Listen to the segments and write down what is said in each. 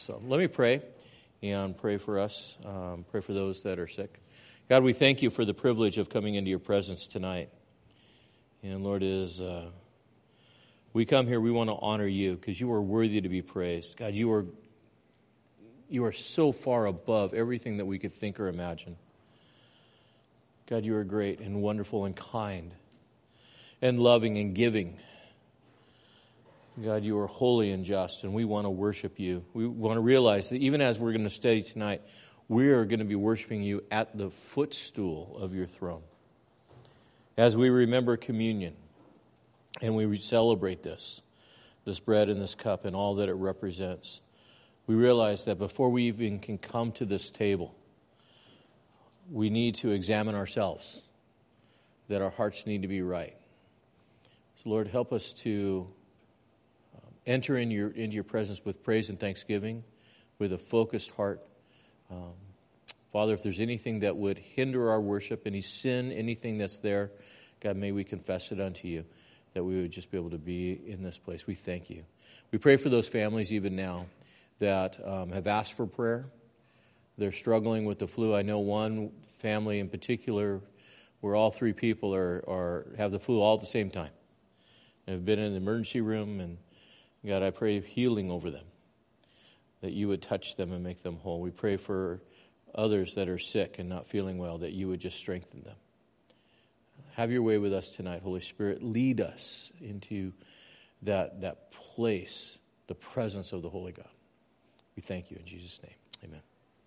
So let me pray and pray for us, pray for those that are sick. God, we thank you for the privilege of coming into your presence tonight. And Lord, as we come here, we want to honor you because you are worthy to be praised. God, you are so far above everything that we could think or imagine. God, you are great and wonderful and kind and loving and giving. God, you are holy and just, and we want to worship you. We want to realize that even as we're going to study tonight, we are going to be worshiping you at the footstool of your throne. As we remember communion and we celebrate this bread and this cup and all that it represents, we realize that before we even can come to this table, we need to examine ourselves, that our hearts need to be right. So Lord, help us to enter into your presence with praise and thanksgiving, with a focused heart. Father, if there's anything that would hinder our worship, any sin, anything that's there, God, may we confess it unto you, that we would just be able to be in this place. We thank you. We pray for those families even now that have asked for prayer. They're struggling with the flu. I know one family in particular where all three people have the flu all at the same time. They've been in the emergency room, and God, I pray healing over them, that you would touch them and make them whole. We pray for others that are sick and not feeling well, that you would just strengthen them. Have your way with us tonight, Holy Spirit. Lead us into that place, the presence of the Holy God. We thank you in Jesus' name. Amen.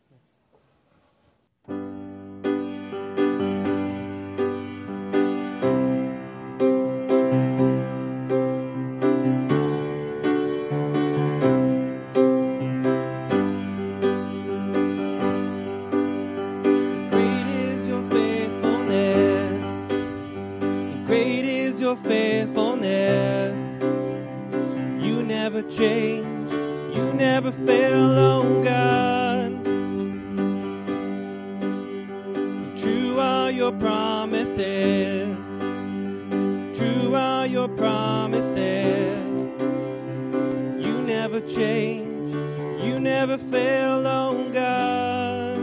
Faithfulness, you never change, you never fail, oh God. True are your promises, true are your promises. You never change, you never fail, oh God.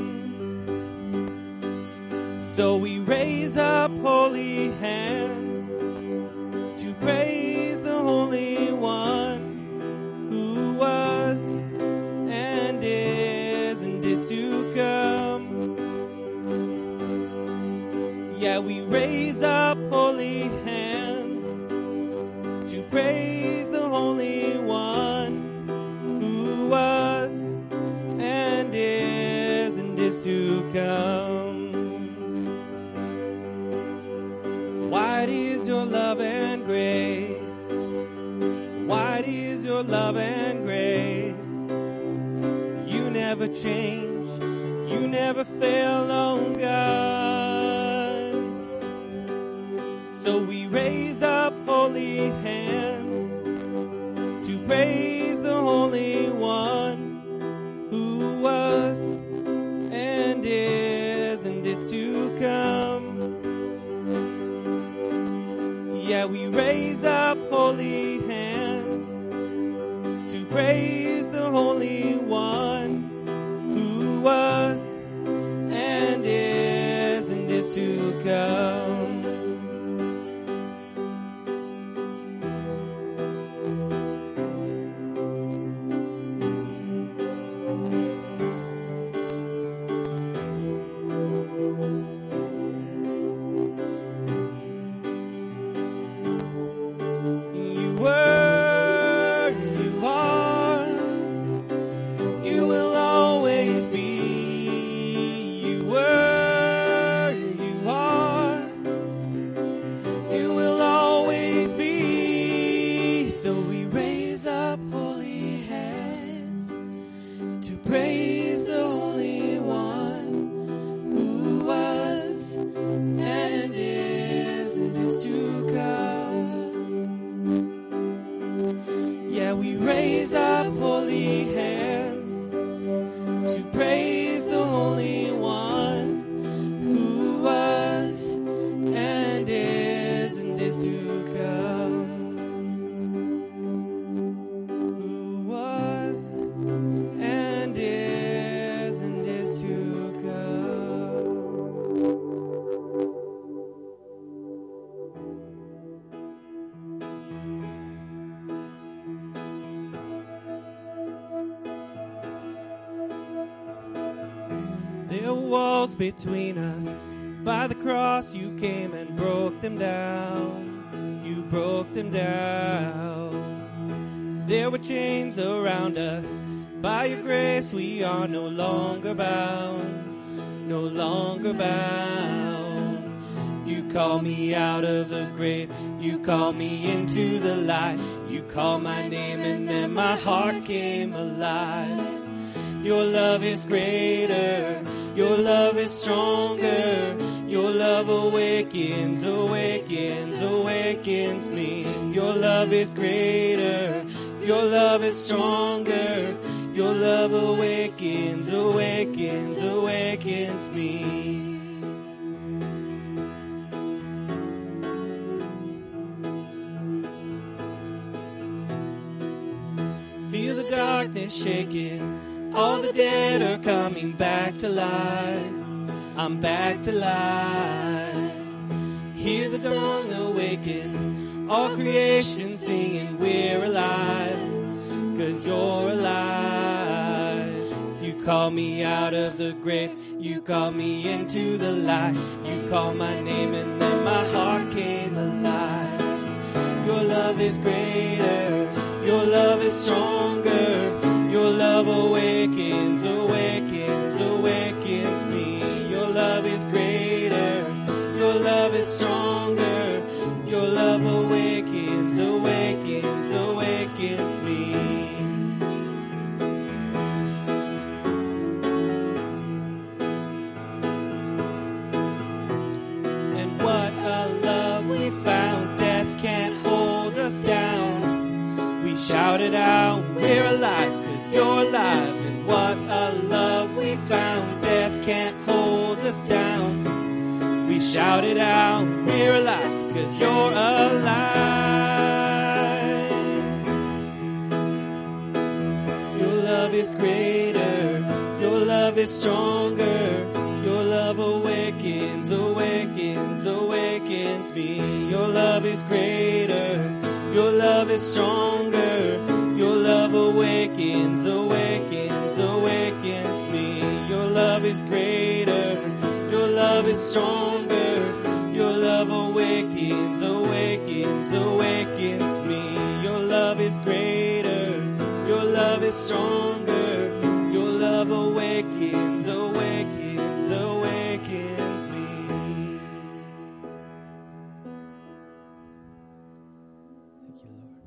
So we raise up holy hands to praise the Holy One who was and is to come. Yeah, we raise up holy hands to praise the Holy One who was and is to come. Wide is your love and grace. Wide is your love and grace. You never change. You never fail, oh God. So we raise up holy hands to praise the Holy One who was and is to come. Yeah, we raise up holy hands to praise the Holy One who was and is to come. There were walls between us. By the cross you came and broke them down. You broke them down. There were chains around us. By your grace we are no longer bound. No longer bound. You call me out of the grave. You call me into the light. You call my name and then my heart came alive. Your love is greater. Your love is stronger. Your love awakens, awakens, awakens me. Your love is greater. Your love is stronger. Your love awakens, awakens, awakens me. Feel the darkness shaking. All the dead are coming back to life. I'm back to life. Hear the song awaken. All creation singing, we're alive. 'Cause you're alive. You call me out of the grave. You call me into the light. You call my name and then my heart came alive. Your love is greater. Your love is stronger. Your love awakens, awakens, awakens me. Your love is greater. Your love is stronger. Your love awakens, awakens, awakens me. And what a love we found. Death can't hold us down. We shouted out, we're alive. You're alive, and what a love we found. Death can't hold us down. We shout it out, we're alive, 'cause you're alive. Your love is greater. Your love is stronger. Your love awakens, awakens, awakens me. Your love is greater. Your love is stronger. Your love awakens, awakens, awakens me. Your love is greater. Your love is stronger. Your love awakens, awakens, awakens me. Your love is greater. Your love is stronger. Your love awakens, awakens, awakens me. Thank you, Lord.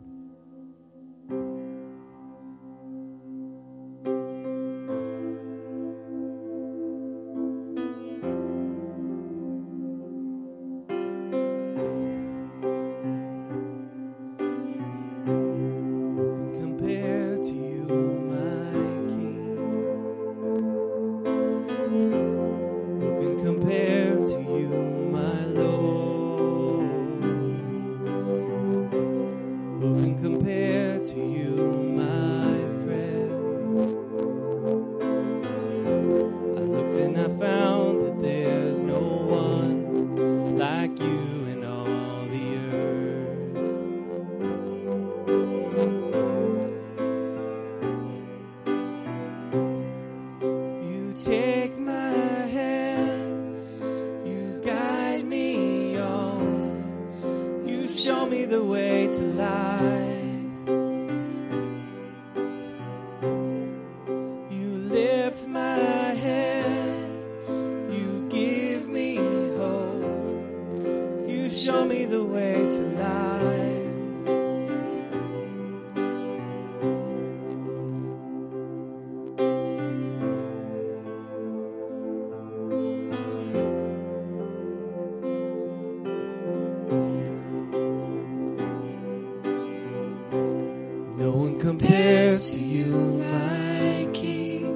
No one compares to you, my King.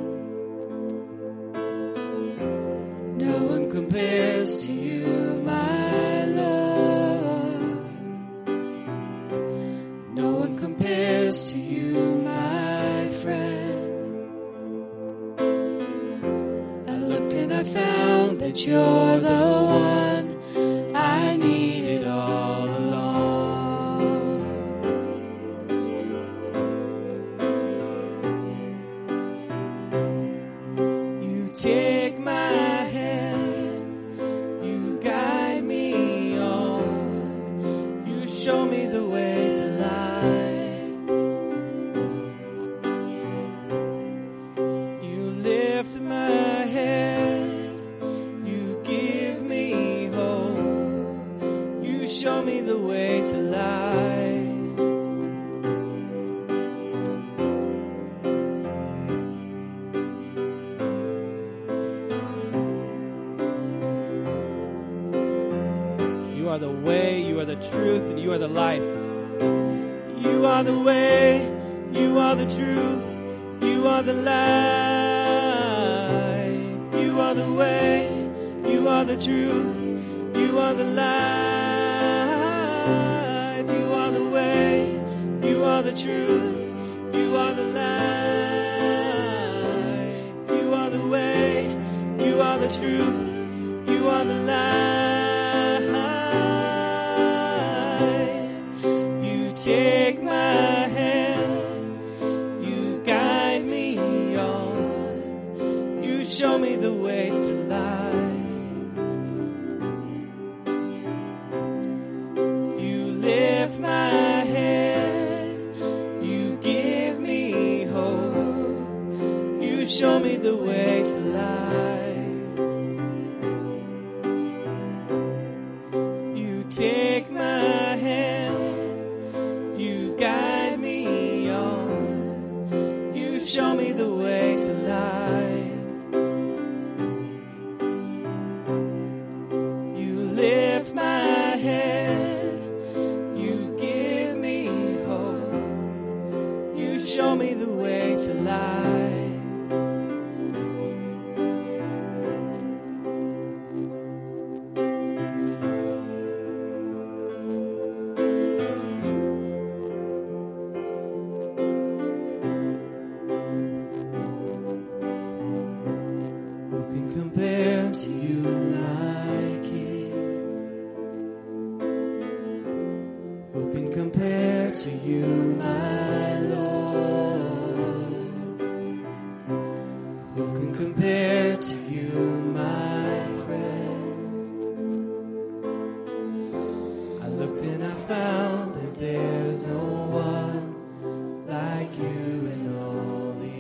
No one compares to you, my Lord. No one compares to you, my friend. I looked and I found that you're the one I needed all along. You take my hand, you guide me on, you show me the way to life. You lift my head, you give me hope, you show me the way to life. You are the way, you are the truth, and you are the life. You are the way, you are the truth, you are the life. You are the way, you are the truth, you are the life. You are the way, you are the truth, you are the life. You are the way, you are the truth, you are the life. Take my hand, you guide me on, you show me the way to life. You lift my head, you give me hope, you show me the way to life. You take my hand, you guide me on, you show me the way to life. You lift my head, you give me hope, you show me the way to life. Compare to you, my King? Who can compare to you, my Lord? Who can compare to you, my friend? I looked and I found that there's no one like you in all the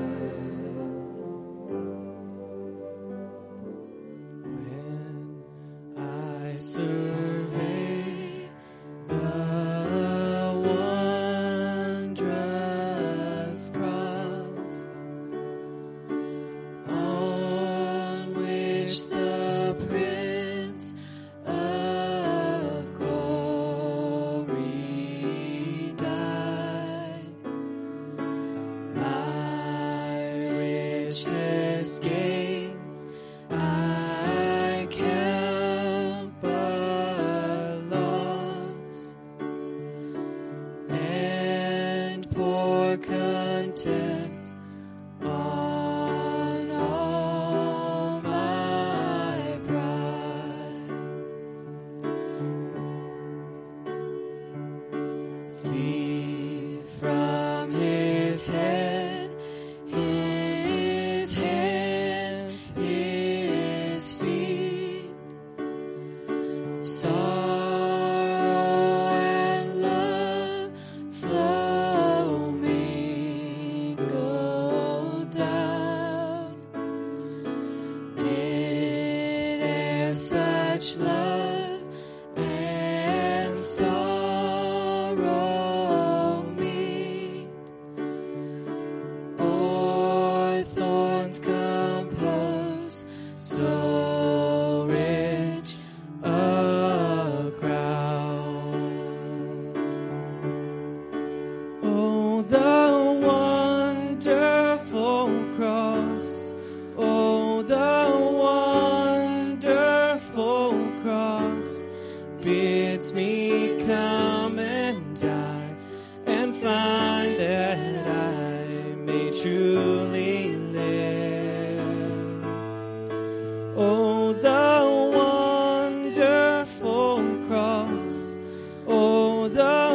earth. Survey the wondrous cross on which the Prince of Glory died. My richest gain I count but loss, and pour contempt on all my pride. See from his head, his hands, his feet, sorrow and love flow mingled down. Did e'er such love and sorrow meet, or thorns compose so rich a crown? Oh, the wonderful cross, oh, the wonderful cross, bids me come and die and find that I may truly live. Oh, the wonderful cross, oh, the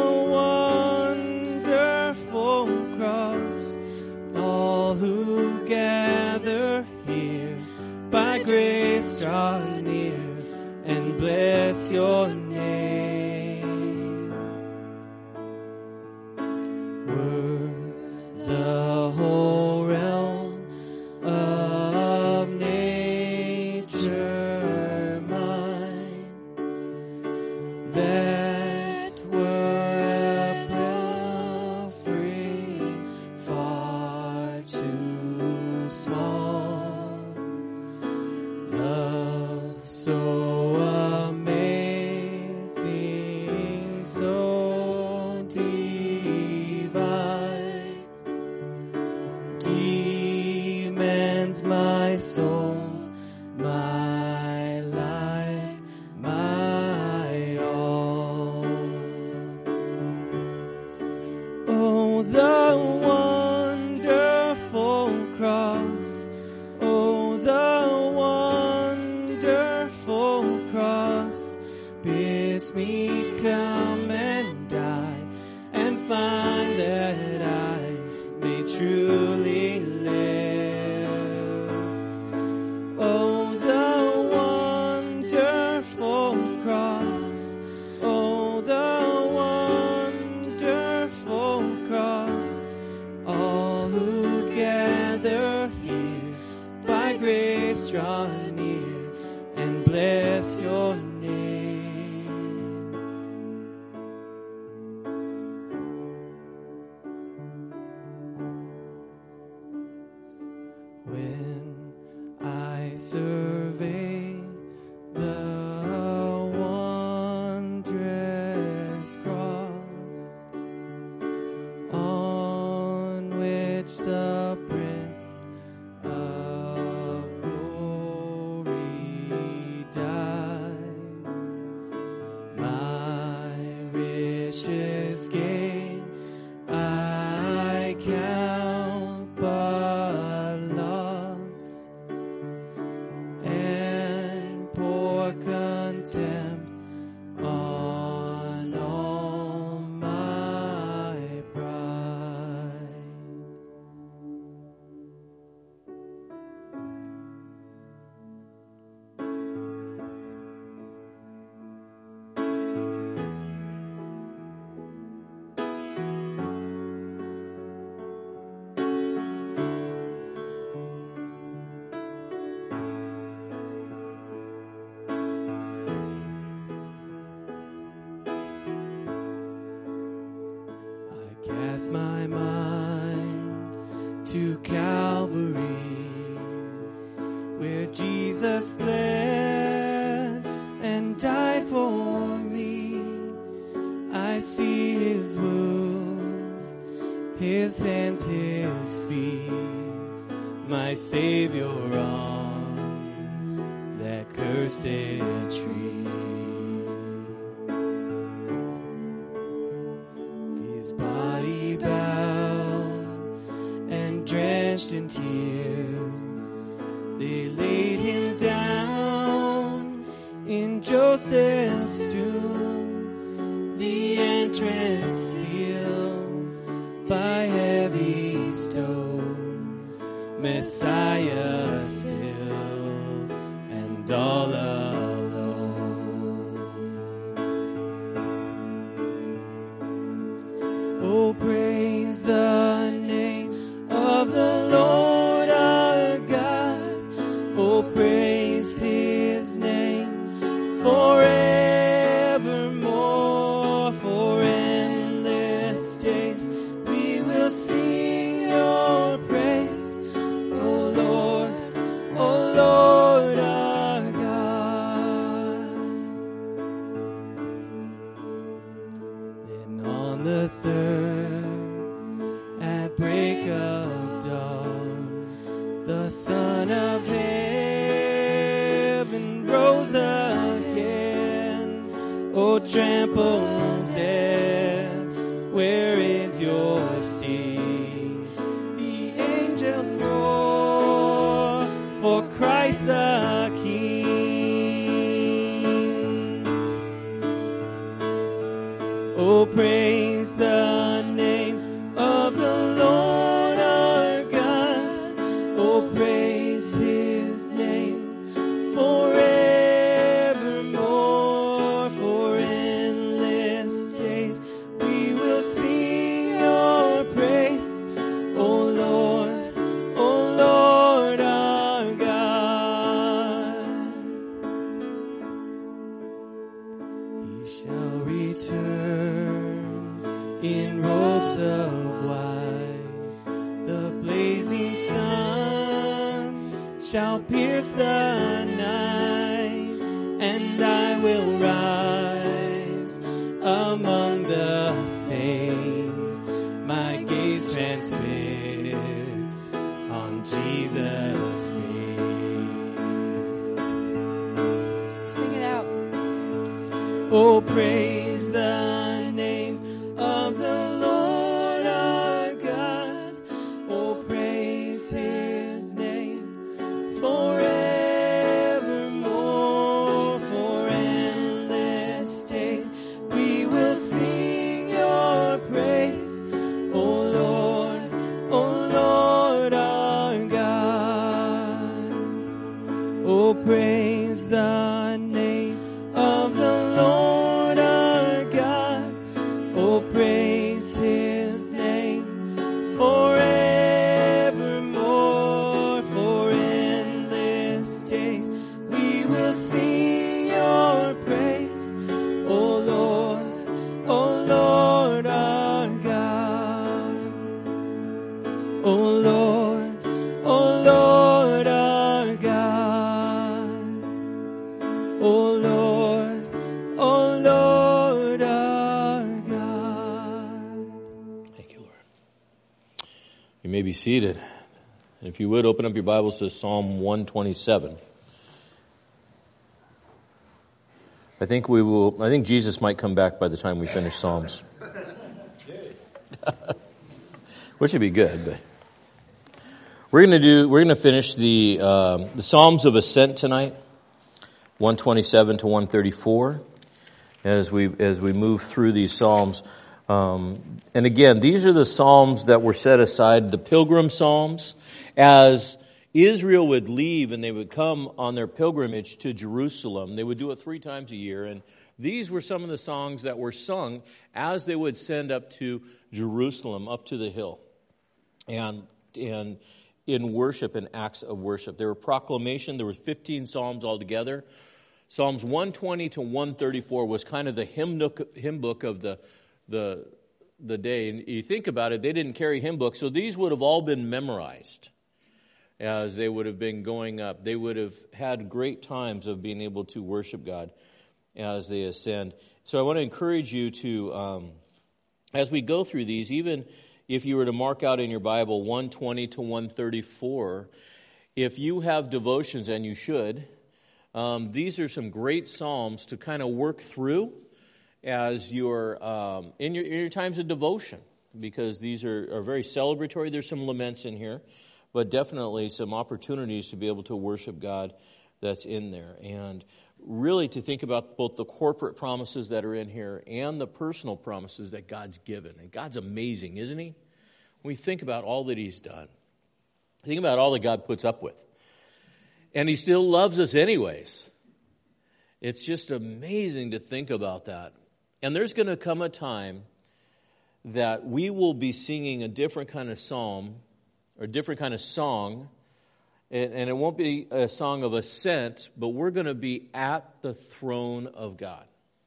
wonderful cross, all who gather gather here, by grace draw near and bless your name. Were the whole realm of nature mine, that were a offering far too small. Love so amazing, so divine, demands my soul, my life, my all. Oh, the wonderful cross, oh, the wonderful cross, bids me come and die, and find that I may truly live. Oh, the wonderful cross, oh, the wonderful cross, all who gather here, by grace draw near and bless your name. When I survey the wondrous cross, on which the Prince of Glory died, my richest gain I count but loss, and pour contempt on all my pride. Cast my mind to Calvary, where Jesus bled and died for me. I see his wounds, his hands, his feet, my Savior on that cursed tree. His body bowed and drenched in tears, they laid him down in Joseph's tomb, the entrance sealed by heavy stone, Messiah still and all alone. Oh, praise the name of the Lord our God. Oh, praise his name forevermore. For endless days we will sing your praise. Oh, Lord our God. Then on the third, at break of dawn, the Son of Heaven rose again. Oh, trampled death, where is your sting? The angels roar for Christ the King. Oh, praise the name of the Lord our God. Oh, praise shall pierce the night, and I will rise among the saints, my gaze transfixed on Jesus' face. Sing it out. Oh, praise the name of the Lord our God. Oh, praise His name forevermore. For endless days we will sing your praise, O Lord our God. Oh, praise the name of the Lord our God. Oh, praise His name forevermore. For endless days we will sing your praise, O Lord our God. O Lord our God. O Lord our God. Thank you, Lord. You may be seated. If you would, open up your Bibles to Psalm 127. I think Jesus might come back by the time we finish Psalms. Which would be good, but we're going to finish the Psalms of Ascent tonight, 127 to 134, as we move through these Psalms. And again, these are the Psalms that were set aside, the pilgrim Psalms, as Israel would leave and they would come on their pilgrimage to Jerusalem. They would do it 3 times a year, and these were some of the songs that were sung as they would send up to Jerusalem, up to the hill, and in worship and acts of worship. There were proclamation. There were 15 Psalms altogether. Psalms 120 to 134 was kind of the hymn book of the day. And you think about it, they didn't carry hymn books, so these would have all been memorized as they would have been going up. They would have had great times of being able to worship God as they ascend. So I want to encourage you to, as we go through these, even if you were to mark out in your Bible 120 to 134, if you have devotions, and you should, these are some great psalms to kind of work through as you're in your times of devotion, because these are very celebratory. There's some laments in here, but definitely some opportunities to be able to worship God that's in there. And really to think about both the corporate promises that are in here and the personal promises that God's given. And God's amazing, isn't He? When we think about all that He's done, think about all that God puts up with. And He still loves us anyways. It's just amazing to think about that. And there's going to come a time that we will be singing a different kind of psalm or a different kind of song, and it won't be a song of ascent, but we're going to be at the throne of God.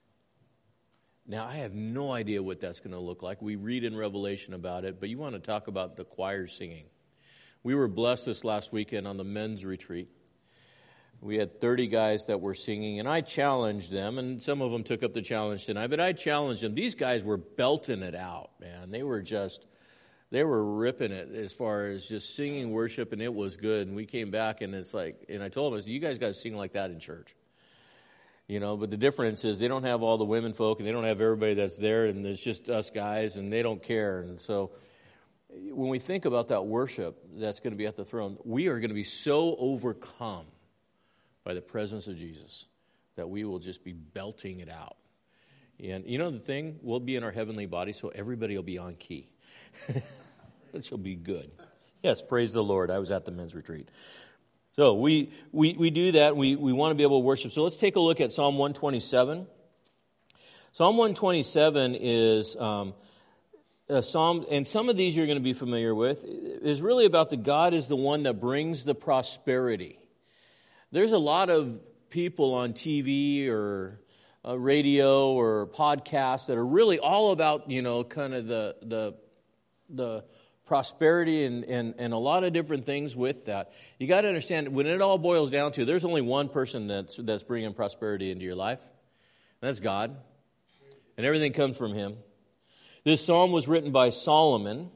Now, I have no idea what that's going to look like. We read in Revelation about it, but you want to talk about the choir singing. We were blessed this last weekend on the men's retreat. We had 30 guys that were singing, and I challenged them, and some of them took up the challenge tonight, but I challenged them. These guys were belting it out, man. They were ripping it as far as just singing worship, and it was good. And we came back, and it's like, and I told them, you guys got to sing like that in church. You know, but the difference is they don't have all the women folk, and they don't have everybody that's there, and it's just us guys, and they don't care. And so when we think about that worship that's going to be at the throne, we are going to be so overcome by the presence of Jesus that we will just be belting it out. And you know the thing? We'll be in our heavenly body, so everybody will be on key. Which will be good. Yes, praise the Lord. I was at the men's retreat. So we do that. We want to be able to worship. So let's take a look at Psalm 127. Psalm 127 is a psalm, and some of these you're going to be familiar with, is really about the God is the one that brings the prosperity. There's a lot of people on TV or radio or podcasts that are really all about, you know, kind of the prosperity and a lot of different things with that. You got to understand, when it all boils down to, there's only one person that's bringing prosperity into your life. And that's God. And everything comes from Him. This psalm was written by Solomon.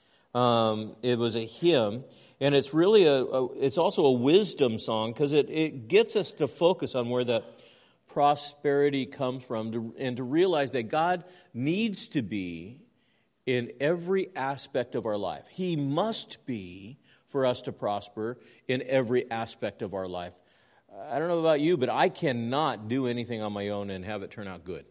It was a hymn. And it's really it's also a wisdom song because it gets us to focus on where the prosperity comes from and to realize that God needs to be in every aspect of our life. He must be for us to prosper in every aspect of our life. I don't know about you, but I cannot do anything on my own and have it turn out good.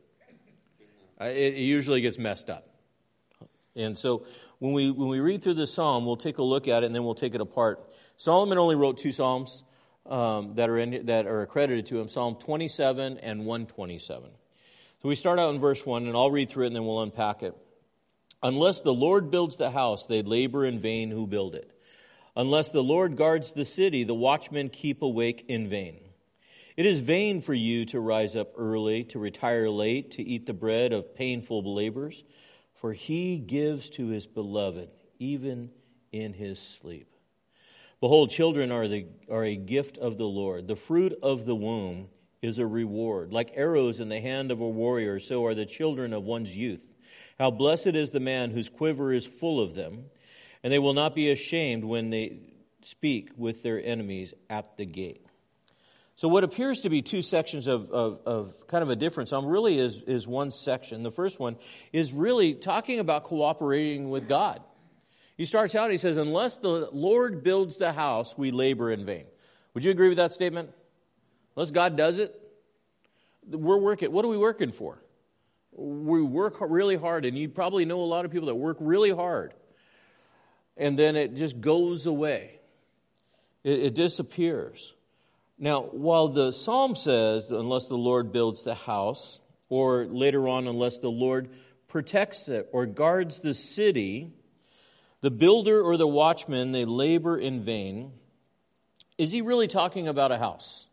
It usually gets messed up. And so when we read through this psalm, we'll take a look at it and then we'll take it apart. Solomon only wrote 2 psalms that are accredited to him, Psalm 27 and 127. So we start out in verse 1, and I'll read through it and then we'll unpack it. Unless the Lord builds the house, they labor in vain who build it. Unless the Lord guards the city, the watchmen keep awake in vain. It is vain for you to rise up early, to retire late, to eat the bread of painful labors, for He gives to His beloved, even in His sleep. Behold, children are a gift of the Lord. The fruit of the womb is a reward. Like arrows in the hand of a warrior, so are the children of one's youth. How blessed is the man whose quiver is full of them, and they will not be ashamed when they speak with their enemies at the gate. So what appears to be 2 sections of kind of a different psalm really is one section. The first one is really talking about cooperating with God. He starts out, he says, unless the Lord builds the house, we labor in vain. Would you agree with that statement? Unless God does it, we're working. What are we working for? We work really hard, and you probably know a lot of people that work really hard, and then it just goes away. It disappears. Now, while the psalm says, unless the Lord builds the house, or later on, unless the Lord protects it or guards the city, the builder or the watchman, they labor in vain. Is he really talking about a house?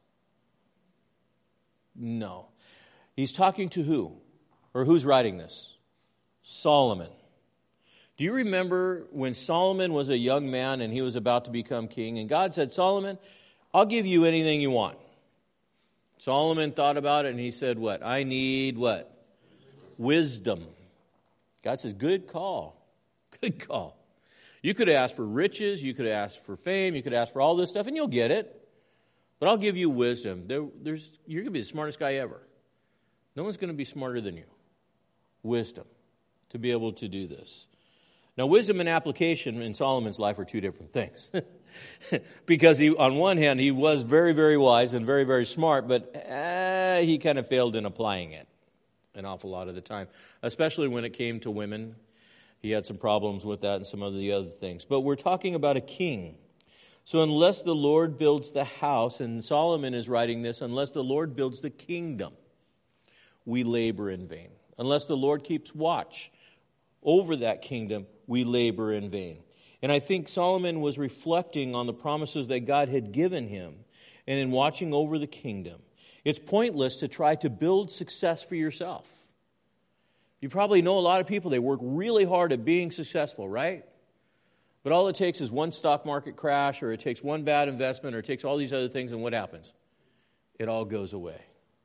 No. He's talking to who? Or who's writing this? Solomon. Do you remember when Solomon was a young man and he was about to become king? And God said, Solomon, I'll give you anything you want. Solomon thought about it and he said, what? I need what? Wisdom. God says, good call. Good call. You could ask for riches, you could ask for fame, you could ask for all this stuff, and you'll get it. But I'll give you wisdom. You're going to be the smartest guy ever. No one's going to be smarter than you. Wisdom to be able to do this. Now, wisdom and application in Solomon's life are 2 different things. Because on one hand, he was very, very wise and very, very smart, but he kind of failed in applying it an awful lot of the time, especially when it came to women. He had some problems with that and some of the other things. But we're talking about a king. So unless the Lord builds the house, and Solomon is writing this, unless the Lord builds the kingdom, we labor in vain. Unless the Lord keeps watch over that kingdom, we labor in vain. And I think Solomon was reflecting on the promises that God had given him, and in watching over the kingdom. It's pointless to try to build success for yourself. You probably know a lot of people, they work really hard at being successful, right? But all it takes is one stock market crash, or it takes one bad investment, or it takes all these other things, and what happens? It all goes away.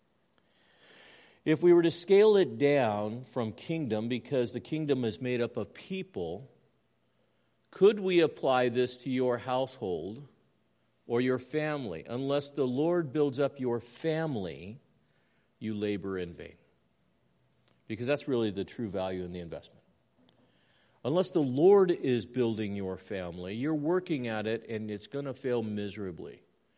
If we were to scale it down from kingdom, because the kingdom is made up of people, could we apply this to your household or your family? Unless the Lord builds up your family, you labor in vain. Because that's really the true value in the investment. Unless the Lord is building your family, you're working at it and it's going to fail miserably.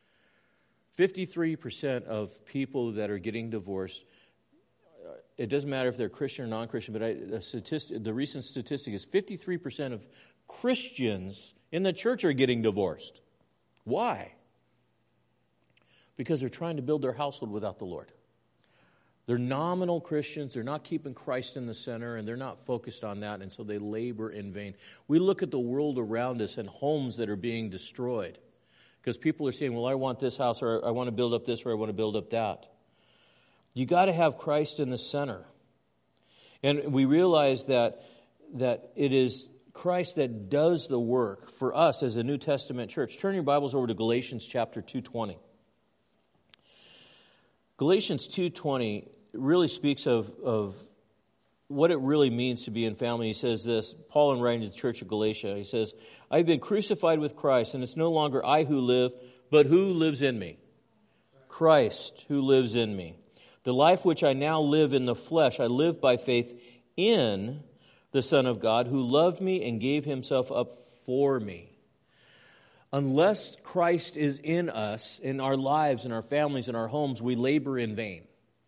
53% of people that are getting divorced, it doesn't matter if they're Christian or non-Christian, but the recent statistic is 53% of Christians in the church are getting divorced. Why? Because they're trying to build their household without the Lord. They're nominal Christians, they're not keeping Christ in the center, and they're not focused on that, and so they labor in vain. We look at the world around us and homes that are being destroyed because people are saying, well, I want this house, or I want to build up this, or I want to build up that. You got to have Christ in the center. And we realize that it is Christ that does the work for us as a New Testament church. Turn your Bibles over to Galatians chapter 2:20. Galatians 2:20 really speaks of what it really means to be in family. He says this, Paul in writing to the church of Galatia, he says, I've been crucified with Christ, and it's no longer I who live, but who lives in me? Christ who lives in me. The life which I now live in the flesh, I live by faith in the Son of God, who loved me and gave himself up for me. Unless Christ is in us, in our lives, in our families, in our homes, we labor in vain.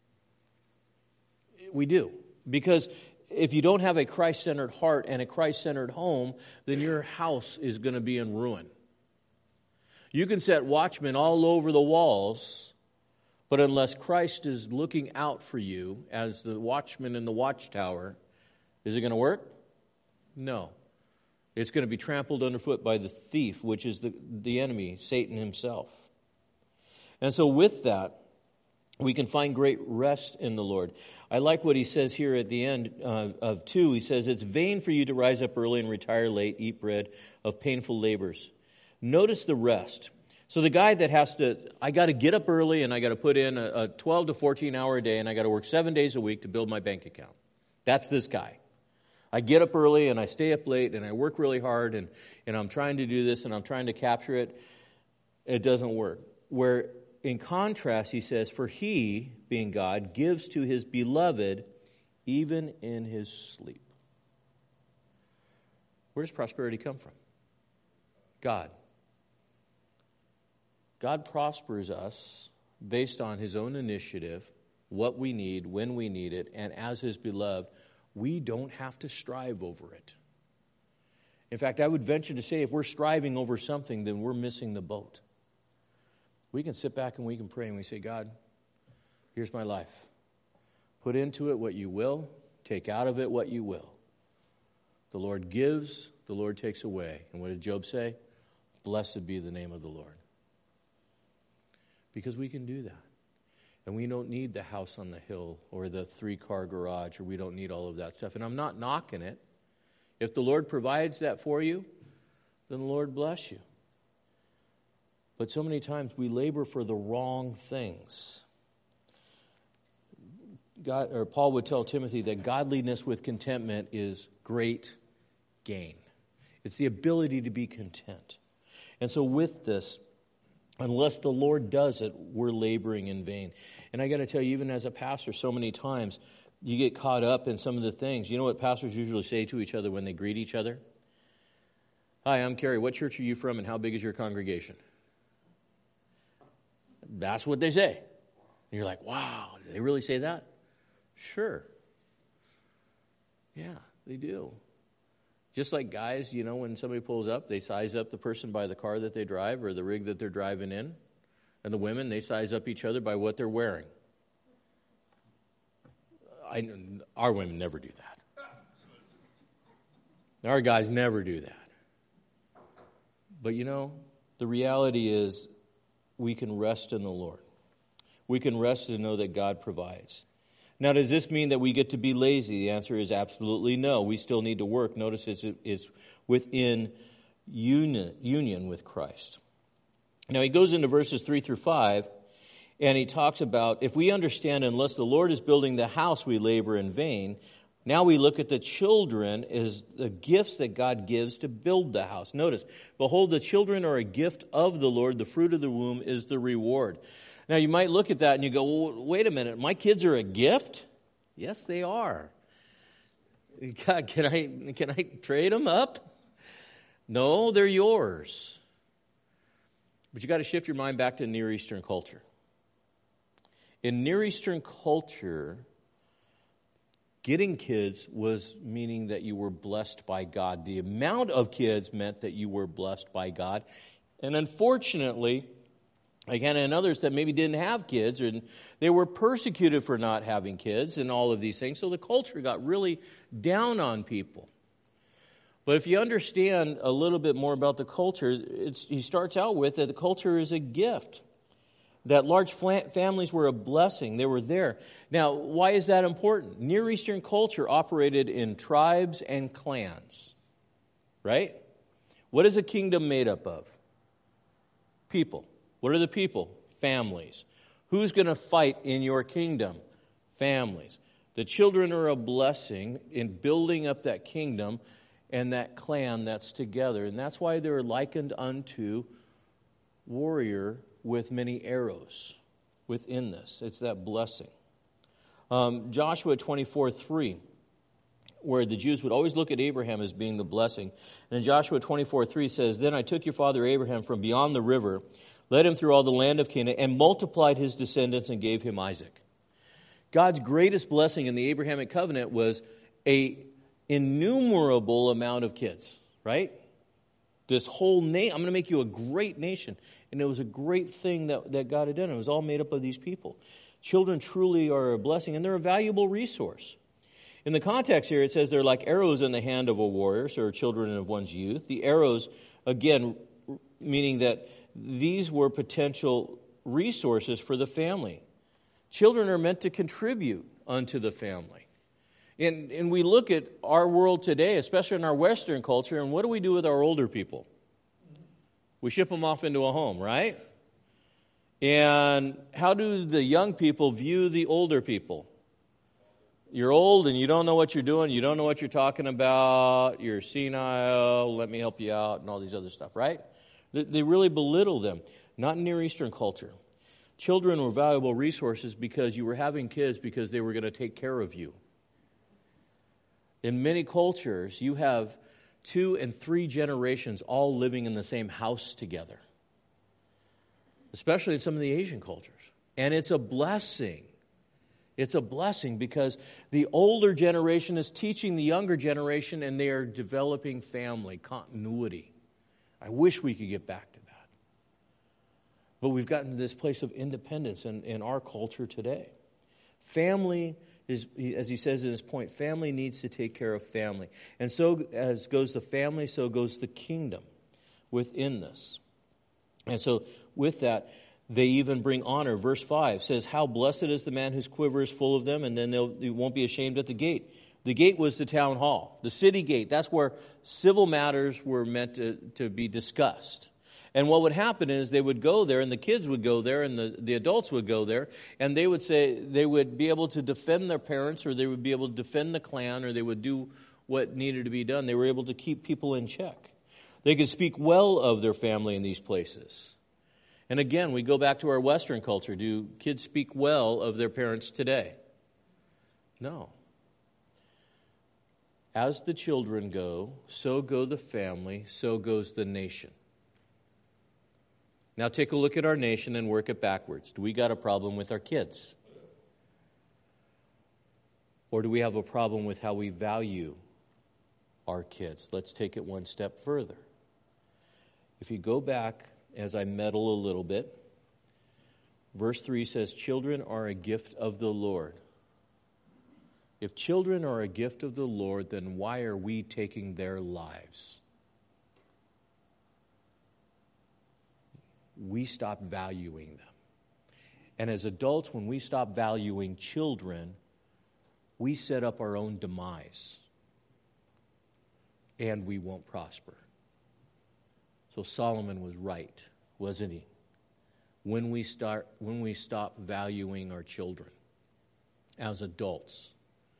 We do. Because if you don't have a Christ-centered heart and a Christ-centered home, then your house is going to be in ruin. You can set watchmen all over the walls, but unless Christ is looking out for you as the watchman in the watchtower, is it going to work? No. It's going to be trampled underfoot by the thief, which is the enemy, Satan himself. And so with that, we can find great rest in the Lord. I like what he says here at the end of 2. He says, it's vain for you to rise up early and retire late, eat bread of painful labors. Notice the rest. So the guy that I got to get up early and I got to put in a 12 to 14 hour a day and I got to work 7 days a week to build my bank account. That's this guy. I get up early and I stay up late and I work really hard and I'm trying to do this and I'm trying to capture it. It doesn't work. Where in contrast, he says, for he, being God, gives to his beloved even in his sleep. Where does prosperity come from? God. God prospers us based on his own initiative, what we need, when we need it, and as his beloved, we don't have to strive over it. In fact, I would venture to say if we're striving over something, then we're missing the boat. We can sit back and we can pray and we say, God, here's my life. Put into it what you will. Take out of it what you will. The Lord gives, the Lord takes away. And what did Job say? Blessed be the name of the Lord. Because we can do that. And we don't need the house on the hill or the 3-car garage, or we don't need all of that stuff. And I'm not knocking it. If the Lord provides that for you, then the Lord bless you. But so many times we labor for the wrong things. Paul would tell Timothy that godliness with contentment is great gain. It's the ability to be content. And so with this, unless the Lord does it, we're laboring in vain. And I got to tell you, even as a pastor, so many times you get caught up in some of the things. You know what pastors usually say to each other when they greet each other? Hi, I'm Kerry. What church are you from and how big is your congregation? That's what they say. And you're like, wow, do they really say that? Sure. Yeah, they do. Just like guys, you know, when somebody pulls up, they size up the person by the car that they drive or the rig that they're driving in. And the women, they size up each other by what they're wearing. Our women never do that. Our guys never do that. But you know, the reality is we can rest in the Lord. We can rest and know that God provides. Now, does this mean that we get to be lazy? The answer is absolutely no. We still need to work. Notice it's within union with Christ. Now, he goes into verses 3 through 5, and he talks about, if we understand, unless the Lord is building the house, we labor in vain. Now we look at the children as the gifts that God gives to build the house. Notice, behold, the children are a gift of the Lord. The fruit of the womb is the reward. Now, you might look at that and you go, well, wait a minute, my kids are a gift? Yes, they are. God, can I trade them up? No, they're yours. But you got to shift your mind back to Near Eastern culture. In Near Eastern culture, getting kids was meaning that you were blessed by God. The amount of kids meant that you were blessed by God. And unfortunately, again, and others that maybe didn't have kids, and they were persecuted for not having kids and all of these things. So the culture got really down on people. But if you understand a little bit more about the culture, he starts out with that the culture is a gift. That large families were a blessing. They were there. Now, why is that important? Near Eastern culture operated in tribes and clans. right? What is a kingdom made up of? People. What are the people? Families. Who's going to fight in your kingdom? Families. The children are a blessing in building up that kingdom and that clan that's together. And that's why they're likened unto warrior with many arrows within this. It's that blessing. Joshua 24:3, where the Jews would always look at Abraham as being the blessing. And in Joshua 24:3 says, "Then I took your father Abraham from beyond the river, led him through all the land of Canaan, and multiplied his descendants and gave him Isaac." God's greatest blessing in the Abrahamic covenant was a innumerable amount of kids, right? This whole I'm going to make you a great nation. And it was a great thing that God had done. It was all made up of these people. Children truly are a blessing, and they're a valuable resource. In the context here, it says they're like arrows in the hand of a warrior, so children of one's youth. The arrows, again, meaning that these were potential resources for the family. Children are meant to contribute unto the family. And we look at our world today, especially in our Western culture, and what do we do with our older people? We ship them off into a home, right? And how do the young people view the older people? You're old and you don't know what you're doing, you don't know what you're talking about, you're senile, let me help you out, and all these other stuff, right? They really belittle them. Not in Near Eastern culture. Children were valuable resources because you were having kids because they were going to take care of you. In many cultures, you have 2 and 3 generations all living in the same house together, especially in some of the Asian cultures. And it's a blessing. It's a blessing because the older generation is teaching the younger generation, and they are developing family continuity. I wish we could get back to that. But we've gotten to this place of independence in our culture today. Family is, as he says in his point, family needs to take care of family. And so as goes the family, so goes the kingdom within this. And so with that, they even bring honor. Verse 5 says, "How blessed is the man whose quiver is full of them," and then they won't be ashamed at the gate. The gate was the town hall, the city gate. That's where civil matters were meant to be discussed. And what would happen is they would go there, and the kids would go there, and the adults would go there, and they would say they would be able to defend their parents, or they would be able to defend the clan, or they would do what needed to be done. They were able to keep people in check. They could speak well of their family in these places. And again, we go back to our Western culture. Do kids speak well of their parents today? No. As the children go, so go the family, so goes the nation. Now take a look at our nation and work it backwards. Do we got a problem with our kids? Or do we have a problem with how we value our kids? Let's take it one step further. If you go back, as I meddle a little bit, verse 3 says, "Children are a gift of the Lord." If children are a gift of the Lord, then why are we taking their lives? We stop valuing them. And as adults, when we stop valuing children, we set up our own demise. And we won't prosper. So Solomon was right, wasn't he? When we stop valuing our children as adults,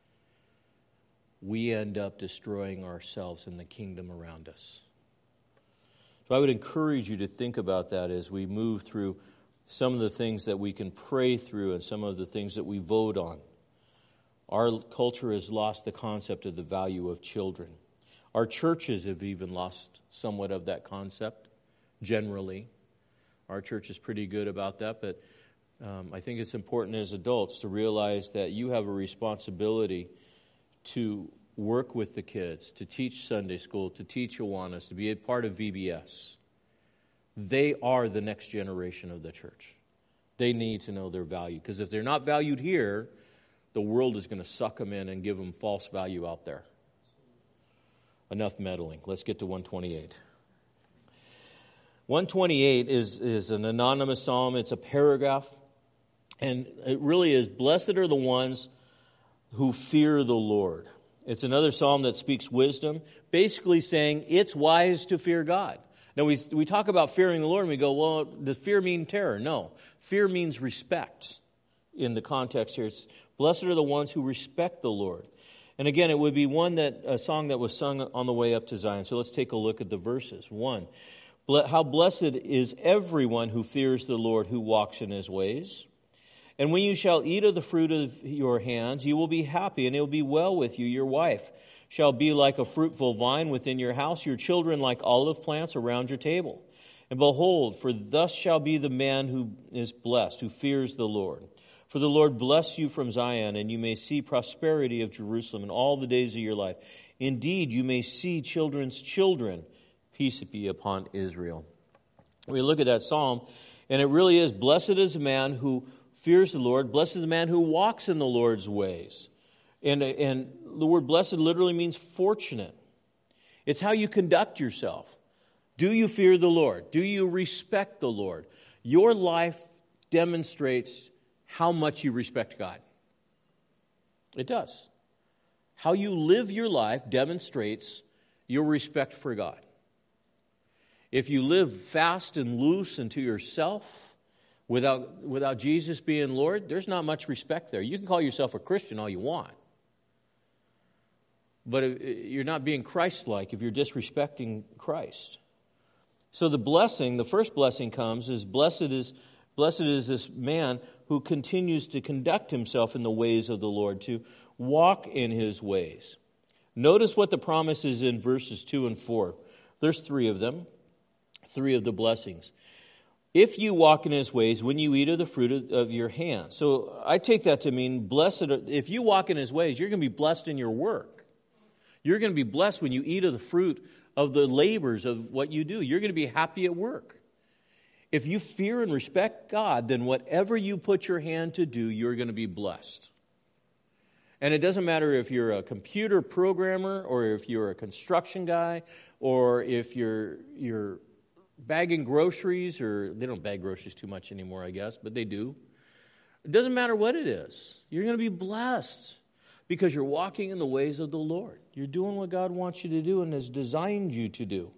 we end up destroying ourselves and the kingdom around us. So I would encourage you to think about that as we move through some of the things that we can pray through and some of the things that we vote on. Our culture has lost the concept of the value of children. Our churches have even lost somewhat of that concept, generally. Our church is pretty good about that, but I think it's important as adults to realize that you have a responsibility to work with the kids, to teach Sunday school, to teach Awanas, to be a part of VBS. They are the next generation of the church. They need to know their value, because if they're not valued here, the world is going to suck them in and give them false value out there. Enough meddling. Let's get to 128. 128 is an anonymous psalm. It's a paragraph. And it really is, "Blessed are the ones who fear the Lord." It's another psalm that speaks wisdom, basically saying it's wise to fear God. Now, we talk about fearing the Lord, and we go, well, does fear mean terror? No. Fear means respect in the context here. It's, blessed are the ones who respect the Lord. And again, it would be a song that was sung on the way up to Zion. So let's take a look at the verses. 1, how blessed is everyone who fears the Lord, who walks in his ways. And when you shall eat of the fruit of your hands, you will be happy, and it will be well with you. Your wife shall be like a fruitful vine within your house, your children like olive plants around your table. And behold, for thus shall be the man who is blessed, who fears the Lord. For the Lord bless you from Zion, and you may see prosperity of Jerusalem in all the days of your life. Indeed, you may see children's children. Peace be upon Israel. We look at that psalm, and it really is, blessed is the man who fears the Lord. Blessed is the man who walks in the Lord's ways. And the word blessed literally means fortunate. It's how you conduct yourself. Do you fear the Lord? Do you respect the Lord? Your life demonstrates how much you respect God. It does. How you live your life demonstrates your respect for God. If you live fast and loose and to yourself, without Jesus being Lord, there's not much respect there. You can call yourself a Christian all you want, but you're not being Christ-like if you're disrespecting Christ. So the first blessing comes is blessed is this man who continues to conduct himself in the ways of the Lord, to walk in his ways. Notice what the promise is in verses 2 and 4. There's 3 of them, 3 of the blessings. If you walk in his ways, when you eat of the fruit of your hands. So I take that to mean if you walk in his ways, you're going to be blessed in your work. You're going to be blessed when you eat of the fruit of the labors of what you do. You're going to be happy at work. If you fear and respect God, then whatever you put your hand to do, you're going to be blessed. And it doesn't matter if you're a computer programmer or if you're a construction guy or if you're bagging groceries, or they don't bag groceries too much anymore, I guess, but they do. It doesn't matter what it is. You're going to be blessed because you're walking in the ways of the Lord. You're doing what God wants you to do and has designed you to do.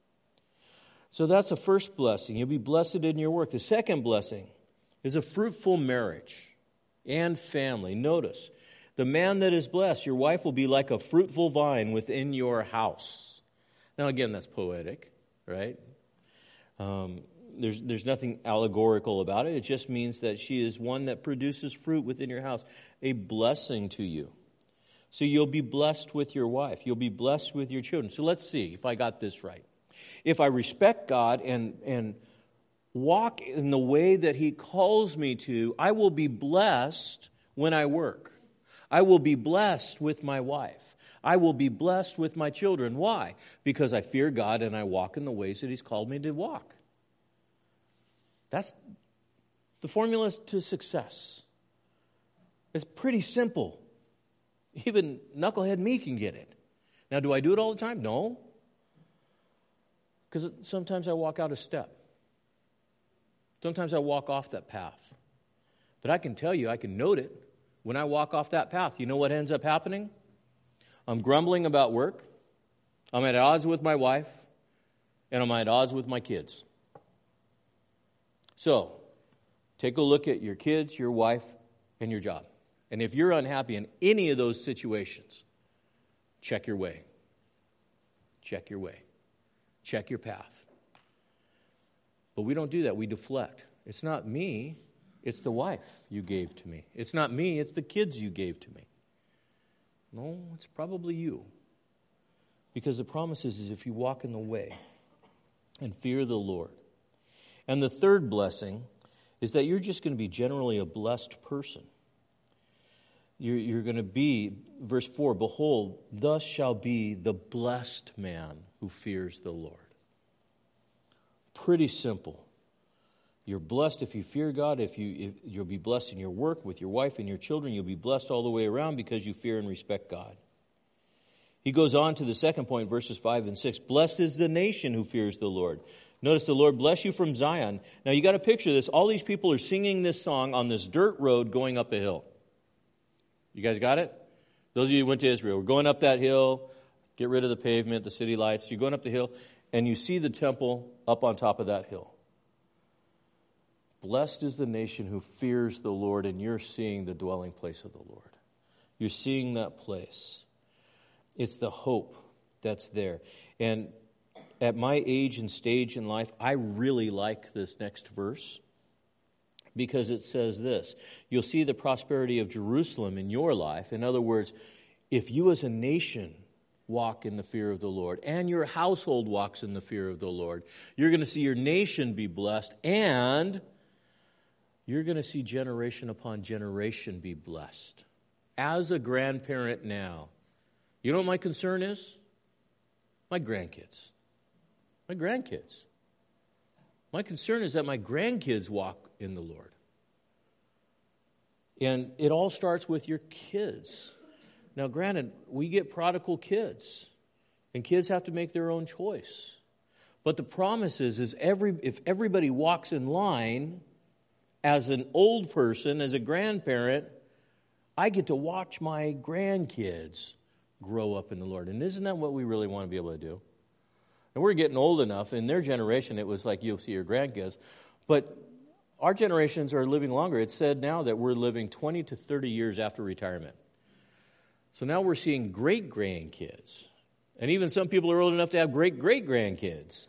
So that's the first blessing. You'll be blessed in your work. The second blessing is a fruitful marriage and family. Notice, the man that is blessed, your wife will be like a fruitful vine within your house. Now again, that's poetic, right? There's nothing allegorical about it. It just means that she is one that produces fruit within your house, a blessing to you. So you'll be blessed with your wife. You'll be blessed with your children. So let's see if I got this right. If I respect God and walk in the way that He calls me to, I will be blessed when I work. I will be blessed with my wife. I will be blessed with my children. Why? Because I fear God and I walk in the ways that He's called me to walk. That's the formula to success. It's pretty simple. Even knucklehead me can get it. Now, do I do it all the time? No. Because sometimes I walk out a step. Sometimes I walk off that path. But I can tell you, I can note it. When I walk off that path, you know what ends up happening? I'm grumbling about work. I'm at odds with my wife. And I'm at odds with my kids. So, take a look at your kids, your wife, and your job. And if you're unhappy in any of those situations, check your way. Check your way. Check your path. But we don't do that. We deflect. It's not me. It's the wife you gave to me. It's not me. It's the kids you gave to me. No, it's probably you. Because the promise is if you walk in the way and fear the Lord. And the third blessing is that you're just going to be generally a blessed person. You're going to be, verse 4, behold, thus shall be the blessed man who fears the Lord. Pretty simple. You're blessed if you fear God. If you'll be blessed in your work, with your wife and your children. You'll be blessed all the way around because you fear and respect God. He goes on to the second point, verses 5 and 6. Blessed is the nation who fears the Lord. Notice the Lord bless you from Zion. Now you got to picture this. All these people are singing this song on this dirt road going up a hill. You guys got it? Those of you who went to Israel, we're going up that hill, get rid of the pavement, the city lights. You're going up the hill, and you see the temple up on top of that hill. Blessed is the nation who fears the Lord, and you're seeing the dwelling place of the Lord. You're seeing that place. It's the hope that's there. And at my age and stage in life, I really like this next verse because it says this. You'll see the prosperity of Jerusalem in your life. In other words, if you as a nation walk in the fear of the Lord and your household walks in the fear of the Lord, you're going to see your nation be blessed, and you're going to see generation upon generation be blessed. As a grandparent now, you know what my concern is? My grandkids. My grandkids. My concern is that my grandkids walk in the Lord. And it all starts with your kids. Now, granted, we get prodigal kids, and kids have to make their own choice. But the promise is if everybody walks in line, as an old person, as a grandparent, I get to watch my grandkids grow up in the Lord. And isn't that what we really want to be able to do? And we're getting old enough. In their generation, it was like you'll see your grandkids. But our generations are living longer. It's said now that we're living 20 to 30 years after retirement. So now we're seeing great-grandkids. And even some people are old enough to have great-great-grandkids.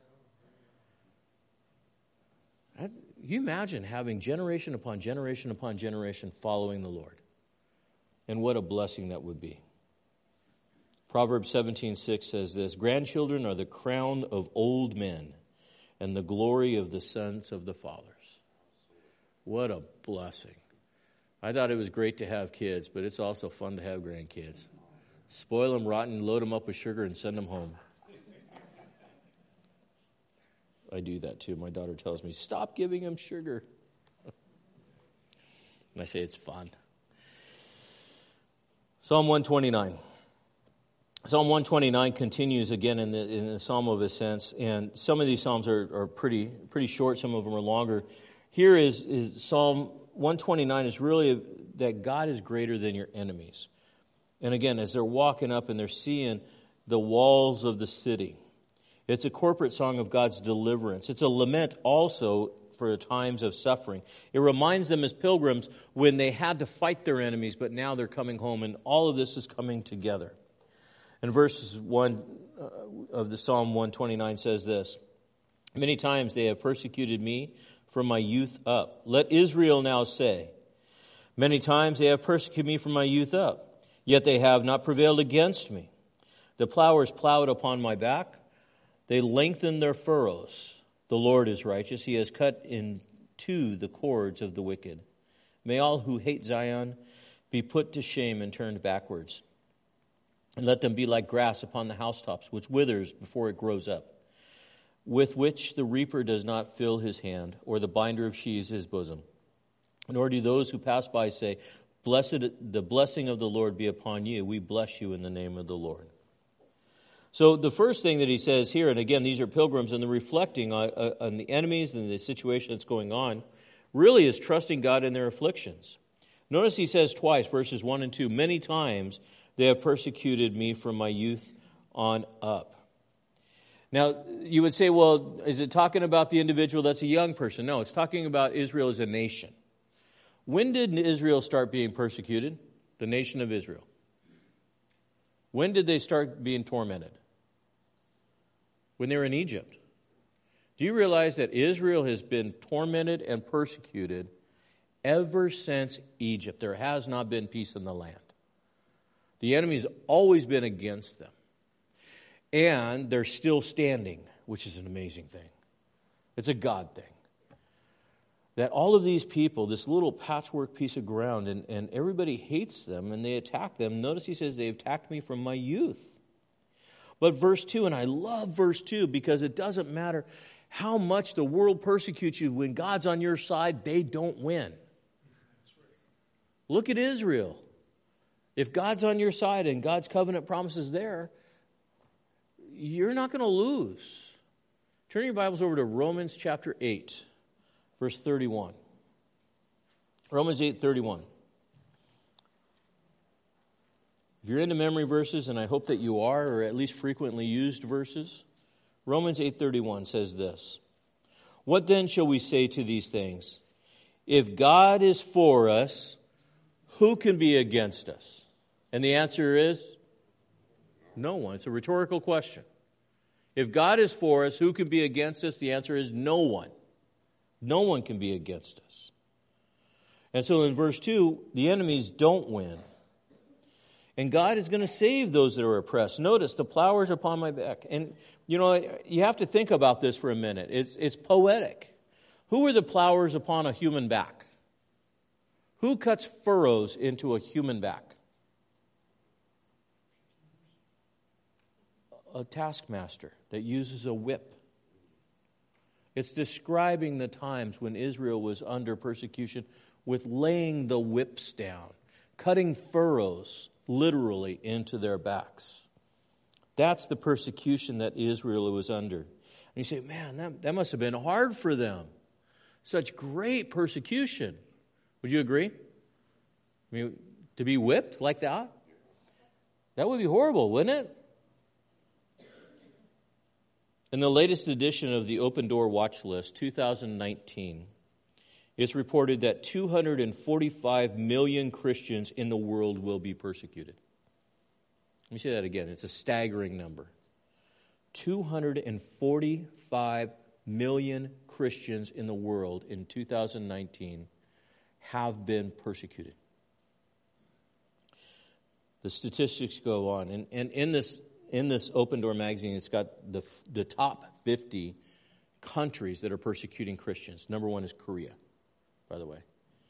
You imagine having generation upon generation upon generation following the Lord. And what a blessing that would be. Proverbs 17:6 says this, grandchildren are the crown of old men and the glory of the sons of the fathers. What a blessing. I thought it was great to have kids, but it's also fun to have grandkids. Spoil them rotten, load them up with sugar, and send them home. I do that too. My daughter tells me, stop giving them sugar. And I say it's fun. Psalm 129. Psalm 129 continues again in the Psalm of Ascents, and some of these Psalms are pretty short, some of them are longer. Here is Psalm 129 is really that God is greater than your enemies. And again, as they're walking up and they're seeing the walls of the city, it's a corporate song of God's deliverance. It's a lament also for times of suffering. It reminds them as pilgrims when they had to fight their enemies, but now they're coming home, and all of this is coming together. And verse 1 of the Psalm 129 says this, many times they have persecuted me from my youth up. Let Israel now say, many times they have persecuted me from my youth up, yet they have not prevailed against me. The plowers plowed upon my back. They lengthened their furrows. The Lord is righteous. He has cut in two the cords of the wicked. May all who hate Zion be put to shame and turned backwards. And let them be like grass upon the housetops, which withers before it grows up, with which the reaper does not fill his hand, or the binder of sheaves his bosom. Nor do those who pass by say, the blessing of the Lord be upon you. We bless you in the name of the Lord. So the first thing that he says here, and again, these are pilgrims, and they're reflecting on the enemies and the situation that's going on, really is trusting God in their afflictions. Notice he says twice, verses 1 and 2, many times they have persecuted me from my youth on up. Now, you would say, well, is it talking about the individual that's a young person? No, it's talking about Israel as a nation. When did Israel start being persecuted? The nation of Israel. When did they start being tormented? When they were in Egypt. Do you realize that Israel has been tormented and persecuted ever since Egypt? There has not been peace in the land. The enemy's always been against them. And they're still standing, which is an amazing thing. It's a God thing. That all of these people, this little patchwork piece of ground, and everybody hates them and they attack them. Notice he says, they attacked me from my youth. But verse 2, and I love verse 2 because it doesn't matter how much the world persecutes you. When God's on your side, they don't win. Look at Israel. If God's on your side and God's covenant promises there, you're not going to lose. Turn your Bibles over to Romans chapter 8, verse 31. Romans 8:31. If you're into memory verses, and I hope that you are, or at least frequently used verses, Romans 8:31 says this, "What then shall we say to these things? If God is for us, who can be against us?" And the answer is no one. It's a rhetorical question. If God is for us, who can be against us? The answer is no one. No one can be against us. And so in verse 2, the enemies don't win. And God is going to save those that are oppressed. Notice, the plowers upon my back. And, you have to think about this for a minute. It's poetic. Who are the plowers upon a human back? Who cuts furrows into a human back? A taskmaster that uses a whip. It's describing the times when Israel was under persecution with laying the whips down, cutting furrows literally into their backs. That's the persecution that Israel was under. And you say, man, that must have been hard for them. Such great persecution. Would you agree? I mean, to be whipped like that? That would be horrible, wouldn't it? In the latest edition of the Open Door Watch List, 2019, it's reported that 245 million Christians in the world will be persecuted. Let me say that again. It's a staggering number. 245 million Christians in the world in 2019 have been persecuted. The statistics go on. And in this Open Door magazine, it's got the top 50 countries that are persecuting Christians. Number 1 is Korea, by the way.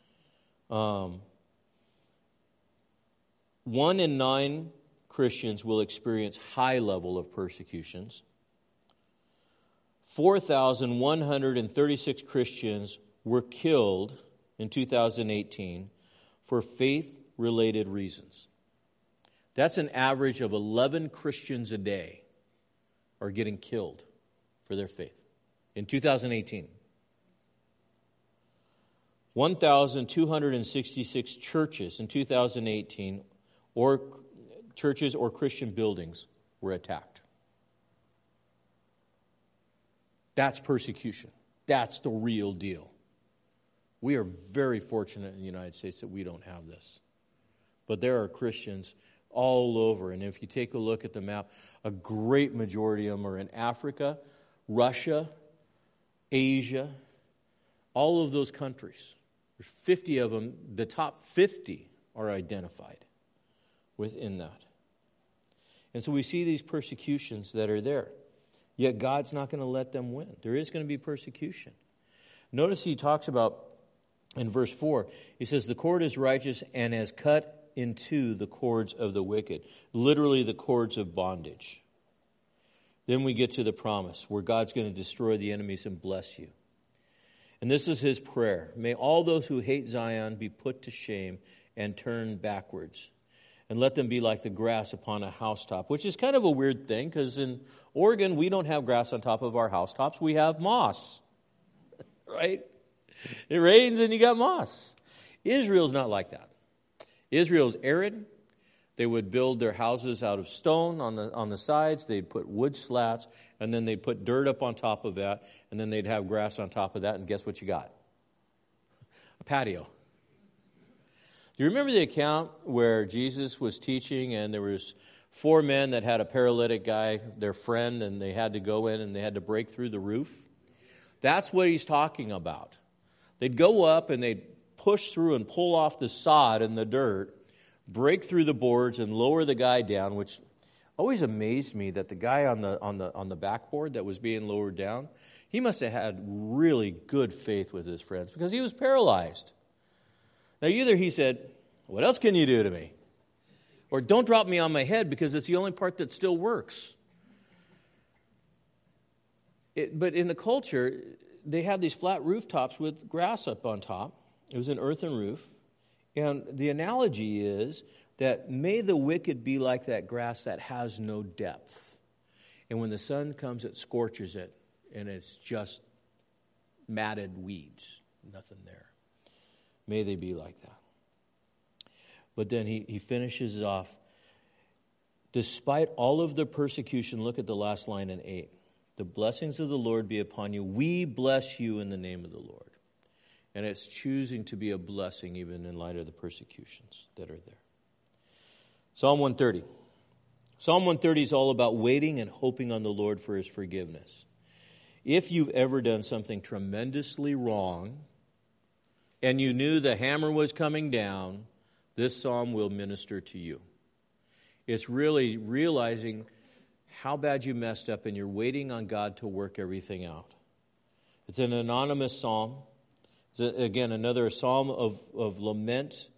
1 in 9 Christians will experience high level of persecutions. 4,136 Christians were killed in 2018 for faith-related reasons. That's an average of 11 Christians a day are getting killed for their faith in 2018. 1,266 churches in 2018, or churches or Christian buildings, were attacked. That's persecution. That's the real deal. We are very fortunate in the United States that we don't have this. But there are Christians all over. And if you take a look at the map, a great majority of them are in Africa, Russia, Asia, all of those countries. There's 50 of them. The top 50 are identified within that. And so we see these persecutions that are there. Yet God's not going to let them win. There is going to be persecution. Notice he talks about, in verse 4, he says, the cord is righteous and has cut into the cords of the wicked. Literally the cords of bondage. Then we get to the promise where God's going to destroy the enemies and bless you. And this is his prayer. May all those who hate Zion be put to shame and turn backwards. And let them be like the grass upon a housetop, which is kind of a weird thing because in Oregon, we don't have grass on top of our housetops. We have moss, right? It rains and you got moss. Israel's not like that. Israel's arid. They would build their houses out of stone on the sides. They'd put wood slats, and then they'd put dirt up on top of that, and then they'd have grass on top of that, and guess what you got? A patio. Do you remember the account where Jesus was teaching, and there was 4 men that had a paralytic guy, their friend, and they had to go in and they had to break through the roof? That's what he's talking about. They'd go up and they'd push through and pull off the sod and the dirt, break through the boards and lower the guy down, which always amazed me that the guy on the backboard that was being lowered down, he must have had really good faith with his friends because he was paralyzed. Now either he said, what else can you do to me? Or don't drop me on my head because it's the only part that still works. But in the culture, they had these flat rooftops with grass up on top. It was an earthen roof. And the analogy is that may the wicked be like that grass that has no depth. And when the sun comes, it scorches it, and it's just matted weeds, nothing there. May they be like that. But then he finishes off, Despite all of the persecution, look at the last line in 8. The blessings of the Lord be upon you. We bless you in the name of the Lord. And it's choosing to be a blessing even in light of the persecutions that are there. Psalm 130. Psalm 130 is all about waiting and hoping on the Lord for his forgiveness. If you've ever done something tremendously wrong and you knew the hammer was coming down, this psalm will minister to you. It's really realizing how bad you messed up and you're waiting on God to work everything out. It's an anonymous psalm. It's, again, another psalm of lament,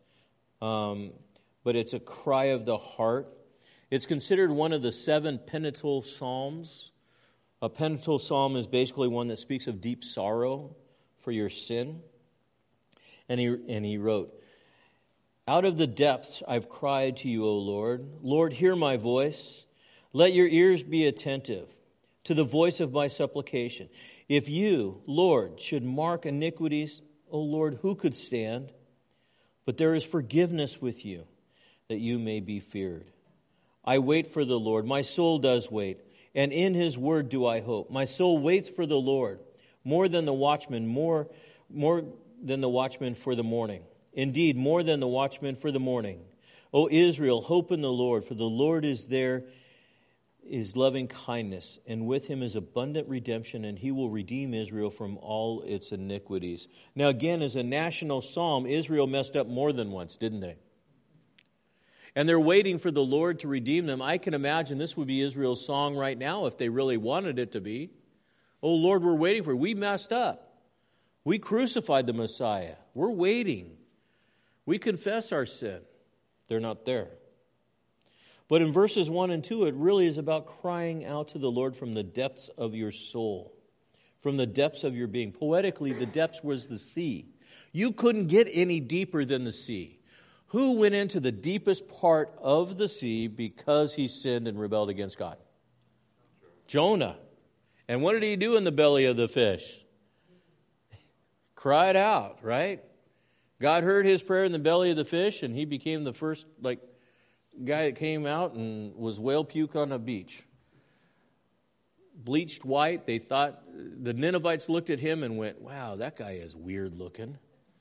but it's a cry of the heart. It's considered one of the 7 penitential psalms. A penitential psalm is basically one that speaks of deep sorrow for your sin. And he wrote, out of the depths I've cried to you, O Lord. Lord, hear my voice. Let your ears be attentive to the voice of my supplication. If you, Lord, should mark iniquities, O Lord, who could stand? But there is forgiveness with you, that you may be feared. I wait for the Lord. My soul does wait, and in his word do I hope. My soul waits for the Lord, more than the watchman, more than the watchman for the morning. Indeed, more than the watchman for the morning. O Israel, hope in the Lord, for the Lord is there, is loving kindness, and with him is abundant redemption, and he will redeem Israel from all its iniquities. Now again, as a national psalm, Israel messed up more than once, didn't they? And they're waiting for the Lord to redeem them. I can imagine this would be Israel's song right now if they really wanted it to be. Oh Lord, we're waiting for you. We messed up. We crucified the Messiah. We're waiting. We confess our sin. They're not there. But in verses 1 and 2, it really is about crying out to the Lord from the depths of your soul, from the depths of your being. Poetically, the depths was the sea. You couldn't get any deeper than the sea. Who went into the deepest part of the sea because he sinned and rebelled against God? Jonah. And what did he do in the belly of the fish? Cried out, right? God heard his prayer in the belly of the fish, and he became the first guy that came out and was whale puke on a beach. Bleached white. They thought, the Ninevites looked at him and went, wow, that guy is weird looking.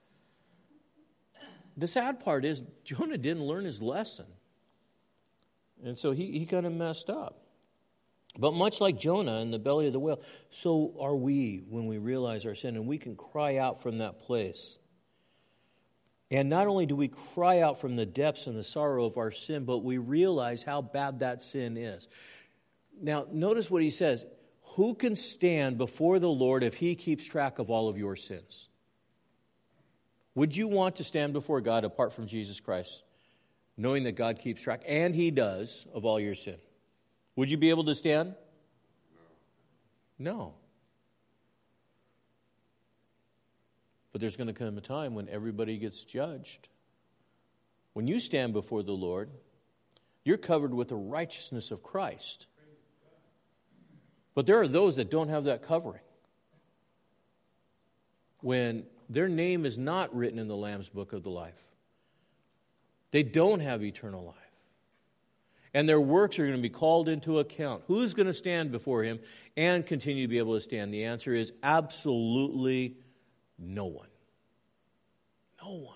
The sad part is Jonah didn't learn his lesson. And so he kind of messed up. But much like Jonah in the belly of the whale, so are we when we realize our sin, and we can cry out from that place. And not only do we cry out from the depths and the sorrow of our sin, but we realize how bad that sin is. Now, notice what he says. Who can stand before the Lord if he keeps track of all of your sins? Would you want to stand before God apart from Jesus Christ, knowing that God keeps track, and he does, of all your sin? Would you be able to stand? No. But there's going to come a time when everybody gets judged. When you stand before the Lord, you're covered with the righteousness of Christ. But there are those that don't have that covering. When their name is not written in the Lamb's book of the life, they don't have eternal life. And their works are going to be called into account. Who's going to stand before him and continue to be able to stand? The answer is absolutely no one. No one.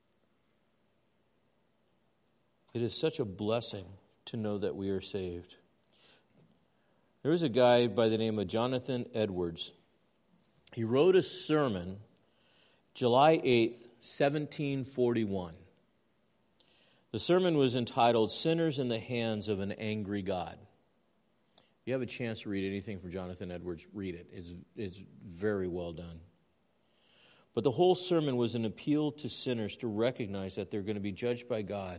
It is such a blessing to know that we are saved. There was a guy by the name of Jonathan Edwards. He wrote a sermon July 8th, 1741. The sermon was entitled, Sinners in the Hands of an Angry God. If you have a chance to read anything from Jonathan Edwards, read it. It's very well done. But the whole sermon was an appeal to sinners to recognize that they're going to be judged by God.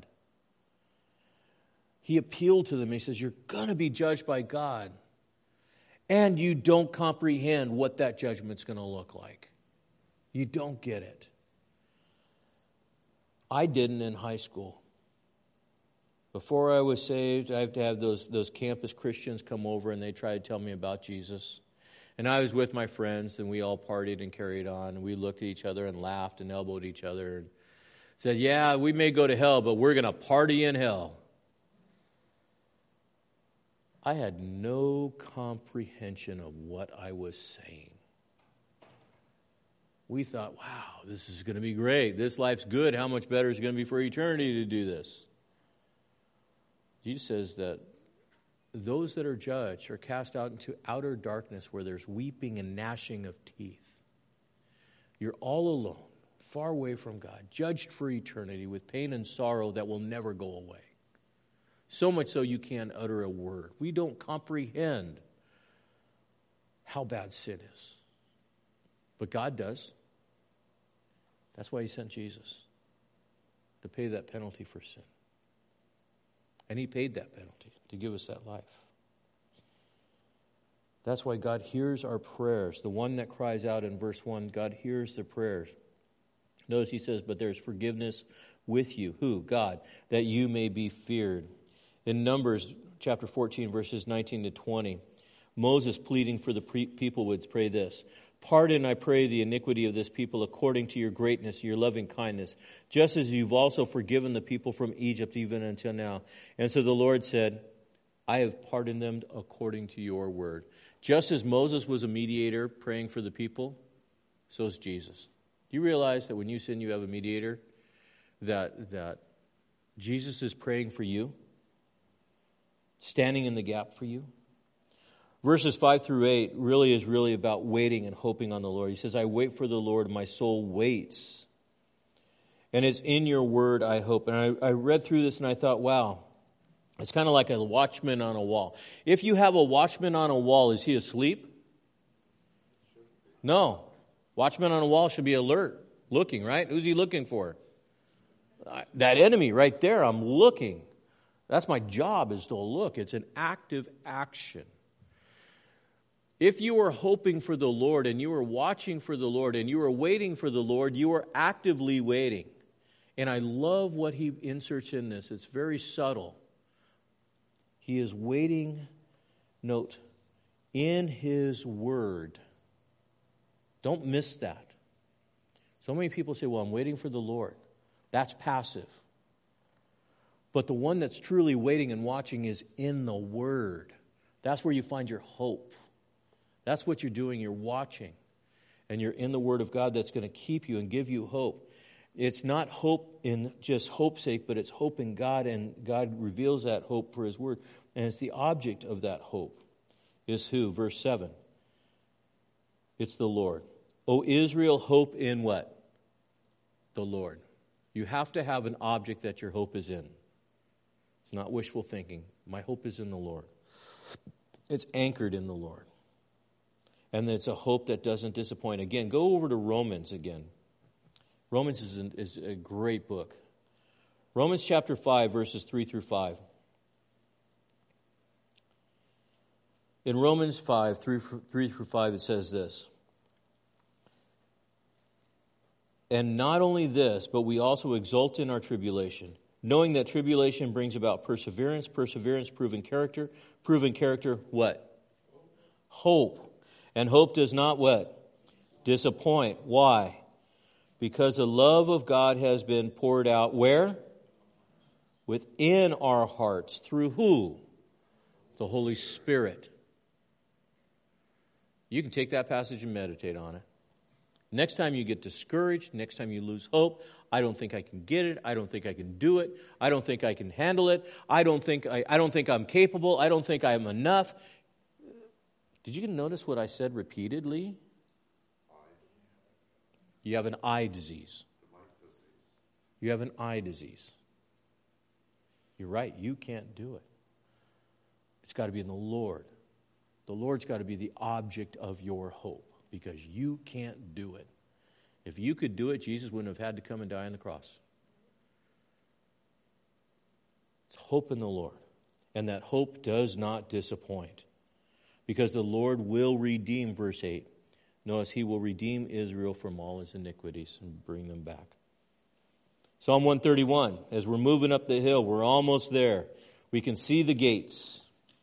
He appealed to them. He says, you're going to be judged by God. And you don't comprehend what that judgment's going to look like. You don't get it. I didn't in high school. Before I was saved, I have to have those campus Christians come over and they try to tell me about Jesus. And I was with my friends and we all partied and carried on. And we looked at each other and laughed and elbowed each other and said, yeah, we may go to hell, but we're going to party in hell. I had no comprehension of what I was saying. We thought, wow, this is going to be great. This life's good. How much better is it going to be for eternity to do this? Jesus says that those that are judged are cast out into outer darkness where there's weeping and gnashing of teeth. You're all alone, far away from God, judged for eternity with pain and sorrow that will never go away. So much so you can't utter a word. We don't comprehend how bad sin is. But God does. That's why He sent Jesus, to pay that penalty for sin. And He paid that penalty to give us that life. That's why God hears our prayers. The one that cries out in verse 1, God hears the prayers. Notice He says, but there's forgiveness with you. Who? God, that you may be feared. In Numbers chapter 14, verses 19 to 20, Moses pleading for the people would pray this. Pardon, I pray, the iniquity of this people according to your greatness, your loving kindness, just as you've also forgiven the people from Egypt even until now. And so the Lord said, I have pardoned them according to your word. Just as Moses was a mediator praying for the people, so is Jesus. Do you realize that when you sin, you have a mediator? That Jesus is praying for you, standing in the gap for you. Verses 5 through 8 is really about waiting and hoping on the Lord. He says, I wait for the Lord, my soul waits. And it's in your word I hope. And I read through this and I thought, wow, it's kind of like a watchman on a wall. If you have a watchman on a wall, is he asleep? No. Watchman on a wall should be alert, looking, right? Who's he looking for? That enemy right there, I'm looking. That's my job, is to look. It's an active action. If you are hoping for the Lord and you are watching for the Lord and you are waiting for the Lord, you are actively waiting. And I love what he inserts in this. It's very subtle. He is waiting, note, in his word. Don't miss that. So many people say, well, I'm waiting for the Lord. That's passive. But the one that's truly waiting and watching is in the word. That's where you find your hope. That's what you're doing. You're watching. And you're in the Word of God that's going to keep you and give you hope. It's not hope in just hope's sake, but it's hope in God, and God reveals that hope for His Word. And it's the object of that hope is who? Verse 7. It's the Lord. O Israel, hope in what? The Lord. You have to have an object that your hope is in. It's not wishful thinking. My hope is in the Lord. It's anchored in the Lord. And it's a hope that doesn't disappoint. Again, go over to Romans again. Romans is a great book. Romans chapter 5, verses 3 through 5. In Romans 5, 3 through 5, it says this. And not only this, but we also exult in our tribulation, knowing that tribulation brings about perseverance, perseverance, proven character, what? Hope. And hope does not what? Disappoint. Why? Because the love of God has been poured out where? Within our hearts. Through who? The Holy Spirit. You can take that passage and meditate on it. Next time you get discouraged, next time you lose hope, I don't think I can get it. I don't think I can do it. I don't think I can handle it. I don't think I'm capable. I don't think I'm enough. Did you notice what I said repeatedly? You have an eye disease. You have an eye disease. You're right, you can't do it. It's got to be in the Lord. The Lord's got to be the object of your hope because you can't do it. If you could do it, Jesus wouldn't have had to come and die on the cross. It's hope in the Lord. And that hope does not disappoint. Because the Lord will redeem, verse 8. Notice He will redeem Israel from all his iniquities and bring them back. Psalm 131, as we're moving up the hill, we're almost there. We can see the gates.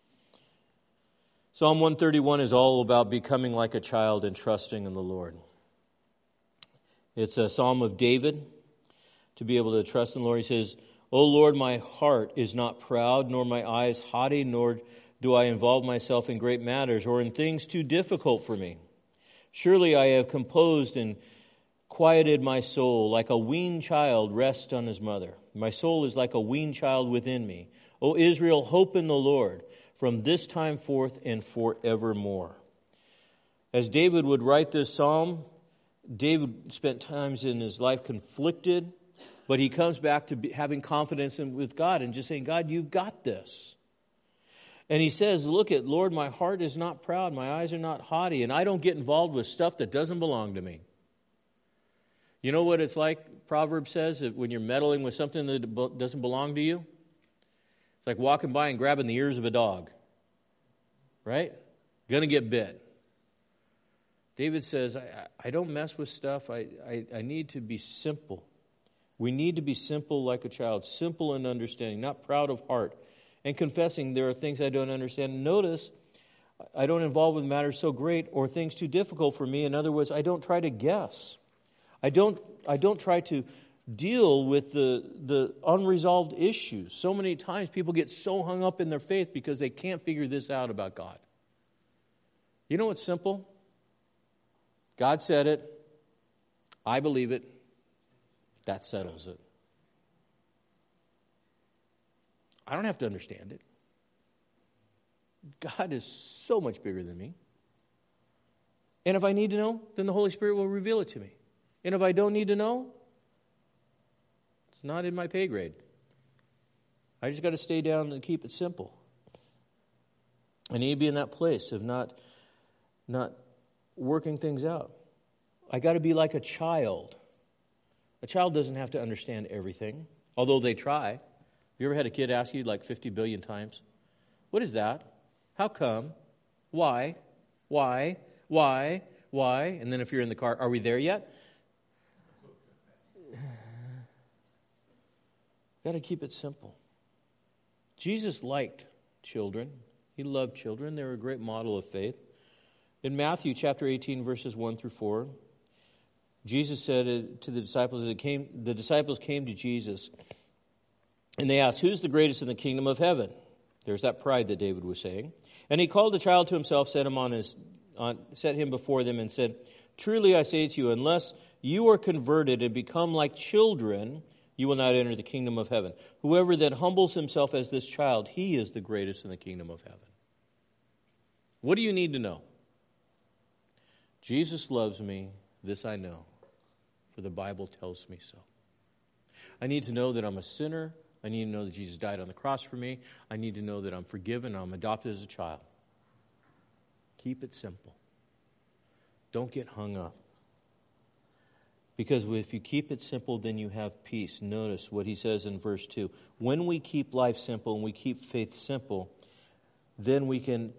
Psalm 131 is all about becoming like a child and trusting in the Lord. It's a psalm of David to be able to trust in the Lord. He says, O Lord, my heart is not proud, nor my eyes haughty, nor do I involve myself in great matters or in things too difficult for me? Surely I have composed and quieted my soul like a weaned child rests on his mother. My soul is like a weaned child within me. O Israel, hope in the Lord from this time forth and forevermore. As David would write this psalm, David spent times in his life conflicted, but he comes back to having confidence with God and just saying, God, you've got this. And he says, look at, Lord, my heart is not proud, my eyes are not haughty, and I don't get involved with stuff that doesn't belong to me. You know what it's like, Proverbs says, that when you're meddling with something that doesn't belong to you? It's like walking by and grabbing the ears of a dog. Right? Going to get bit. David says, I don't mess with stuff. I need to be simple. We need to be simple like a child, simple in understanding, not proud of heart, and confessing there are things I don't understand. Notice, I don't involve with matters so great or things too difficult for me. In other words, I don't try to guess. I don't try to deal with the unresolved issues. So many times people get so hung up in their faith because they can't figure this out about God. You know what's simple? God said it. I believe it. That settles it. I don't have to understand it. God is so much bigger than me. And if I need to know, then the Holy Spirit will reveal it to me. And if I don't need to know, it's not in my pay grade. I just got to stay down and keep it simple. I need to be in that place of not working things out. I got to be like a child. A child doesn't have to understand everything, although they try. Have you ever had a kid ask you like 50 billion times, what is that? How come? Why? Why? Why? Why? And then if you're in the car, are we there yet? Got to keep it simple. Jesus liked children. He loved children. They were a great model of faith. In Matthew chapter 18, verses 1 through 4, Jesus said to the disciples, the disciples came to Jesus, and they asked, who's the greatest in the kingdom of heaven? There's that pride that David was saying. And he called the child to himself, set him before them, and said, truly I say to you, unless you are converted and become like children, you will not enter the kingdom of heaven. Whoever then humbles himself as this child, he is the greatest in the kingdom of heaven. What do you need to know? Jesus loves me, this I know, for the Bible tells me so. I need to know that I'm a sinner. I need to know that Jesus died on the cross for me. I need to know that I'm forgiven, I'm adopted as a child. Keep it simple. Don't get hung up. Because if you keep it simple, then you have peace. Notice what he says in verse 2. When we keep life simple and we keep faith simple, then we can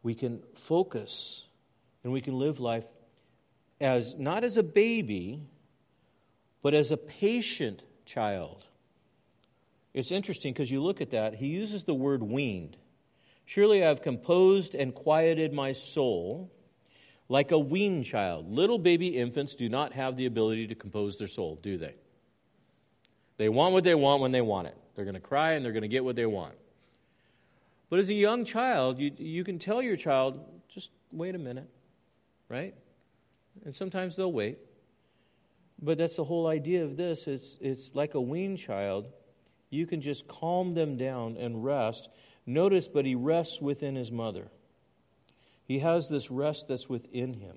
focus and we can live life as not as a baby, but as a patient child. It's interesting because you look at that, he uses the word weaned. Surely I have composed and quieted my soul like a weaned child. Little baby infants do not have the ability to compose their soul, do they? They want what they want when they want it. They're going to cry and they're going to get what they want. But as a young child, you can tell your child, just wait a minute, right? And sometimes they'll wait. But that's the whole idea of this. It's like a weaned child. You can just calm them down and rest. Notice, but he rests within his mother. He has this rest that's within him.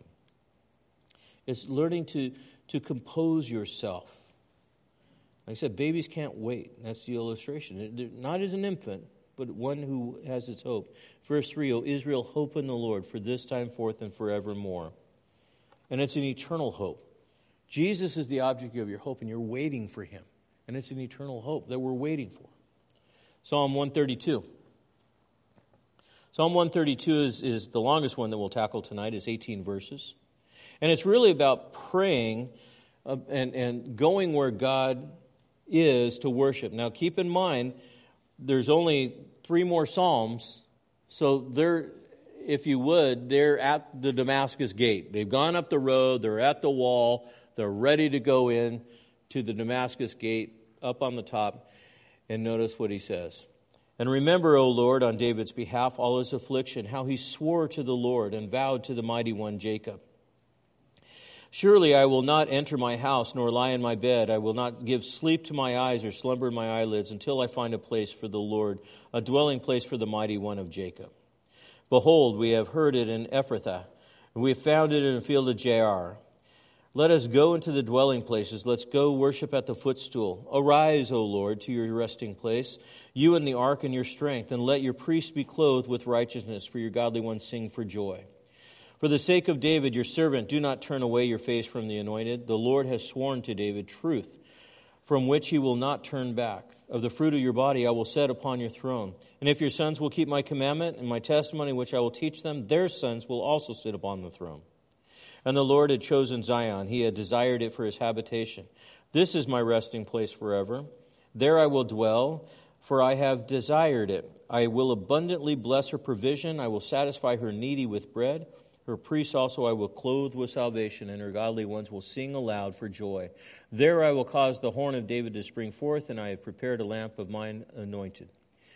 It's learning to compose yourself. Like I said, babies can't wait. That's the illustration. They're not as an infant, but one who has its hope. Verse 3, O Israel, hope in the Lord for this time forth and forevermore. And it's an eternal hope. Jesus is the object of your hope, and you're waiting for him. And it's an eternal hope that we're waiting for. Psalm 132. Psalm 132 is the longest one that we'll tackle tonight. It's 18 verses. And it's really about praying and going where God is to worship. Now keep in mind, there's only 3 more Psalms. So they're, if you would, they're at the Damascus gate. They've gone up the road. They're at the wall. They're ready to go in to the Damascus gate up on the top. And notice what he says. And remember, O Lord, on David's behalf, all his affliction, how he swore to the Lord and vowed to the mighty one Jacob. Surely I will not enter my house, nor lie in my bed. I will not give sleep to my eyes or slumber in my eyelids until I find a place for the Lord, a dwelling place for the mighty one of Jacob. Behold, we have heard it in Ephrathah, and we have found it in the field of Jaar. Let us go into the dwelling places. Let's go worship at the footstool. Arise, O Lord, to your resting place, you and the ark in your strength, and let your priests be clothed with righteousness, for your godly ones sing for joy. For the sake of David, your servant, do not turn away your face from the anointed. The Lord has sworn to David truth, from which he will not turn back. Of the fruit of your body I will set upon your throne. And if your sons will keep my commandment and my testimony, which I will teach them, their sons will also sit upon the throne. And the Lord had chosen Zion. He had desired it for his habitation. This is my resting place forever. There I will dwell, for I have desired it. I will abundantly bless her provision. I will satisfy her needy with bread. Her priests also I will clothe with salvation, and her godly ones will sing aloud for joy. There I will cause the horn of David to spring forth, and I have prepared a lamp of mine anointed.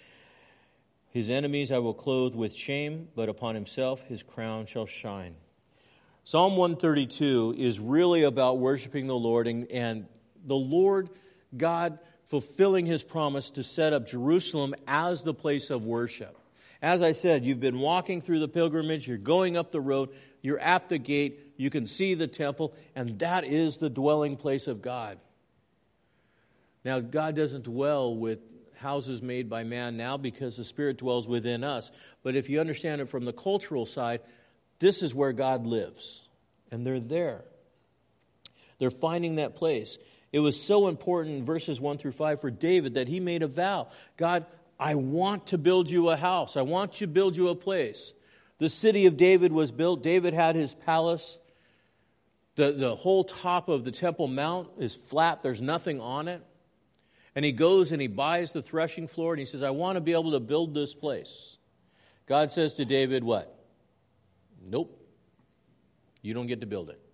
His enemies I will clothe with shame, but upon himself his crown shall shine. Psalm 132 is really about worshiping the Lord and the Lord God fulfilling his promise to set up Jerusalem as the place of worship. As I said, you've been walking through the pilgrimage, you're going up the road, you're at the gate, you can see the temple, and that is the dwelling place of God. Now, God doesn't dwell with houses made by man now because the Spirit dwells within us. But if you understand it from the cultural side, this is where God lives, and they're there. They're finding that place. It was so important in verses 1 through 5 for David that he made a vow. God, I want to build you a house. I want to build you a place. The city of David was built. David had his palace. The whole top of the Temple Mount is flat. There's nothing on it. And he goes and he buys the threshing floor and he says, I want to be able to build this place. God says to David, what? Nope. You don't get to build it.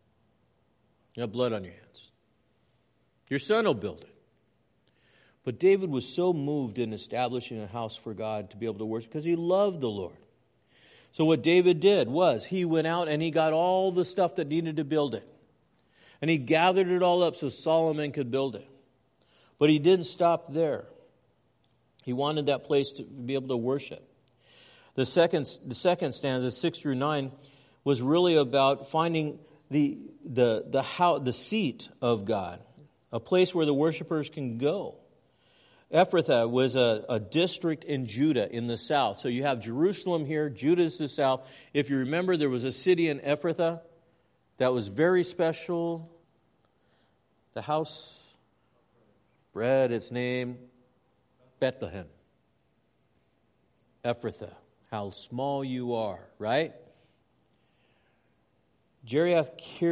You have blood on your hands. Your son will build it. But David was so moved in establishing a house for God to be able to worship because he loved the Lord. So what David did was he went out and he got all the stuff that needed to build it. And he gathered it all up so Solomon could build it. But he didn't stop there. He wanted that place to be able to worship. The second stanza, 6 through 9, was really about finding the seat of God, a place where the worshipers can go. Ephrathah was a district in Judah in the south. So you have Jerusalem here, Judah is the south. If you remember, there was a city in Ephrathah that was very special. The house bred its name Bethlehem. Ephrathah. How small you are, right? Kiriath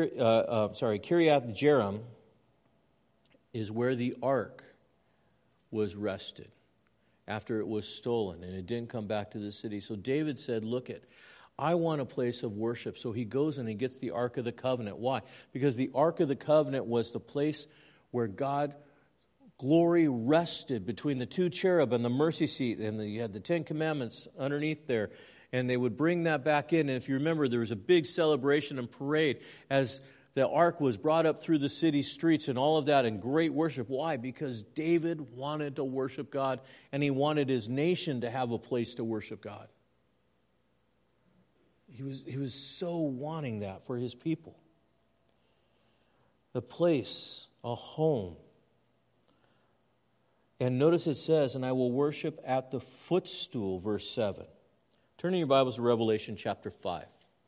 Jearim is where the ark was rested after it was stolen and it didn't come back to the city. So David said, look it, I want a place of worship. So he goes and he gets the Ark of the Covenant. Why? Because the Ark of the Covenant was the place where God glory rested between the two cherub and the mercy seat, and you had the Ten Commandments underneath there, and they would bring that back in. And if you remember, there was a big celebration and parade as the ark was brought up through the city streets and all of that in great worship. Why? Because David wanted to worship God, and he wanted his nation to have a place to worship God. He was so wanting that for his people. The place, a home. And notice it says, and I will worship at the footstool, verse 7. Turn in your Bibles to Revelation chapter 5.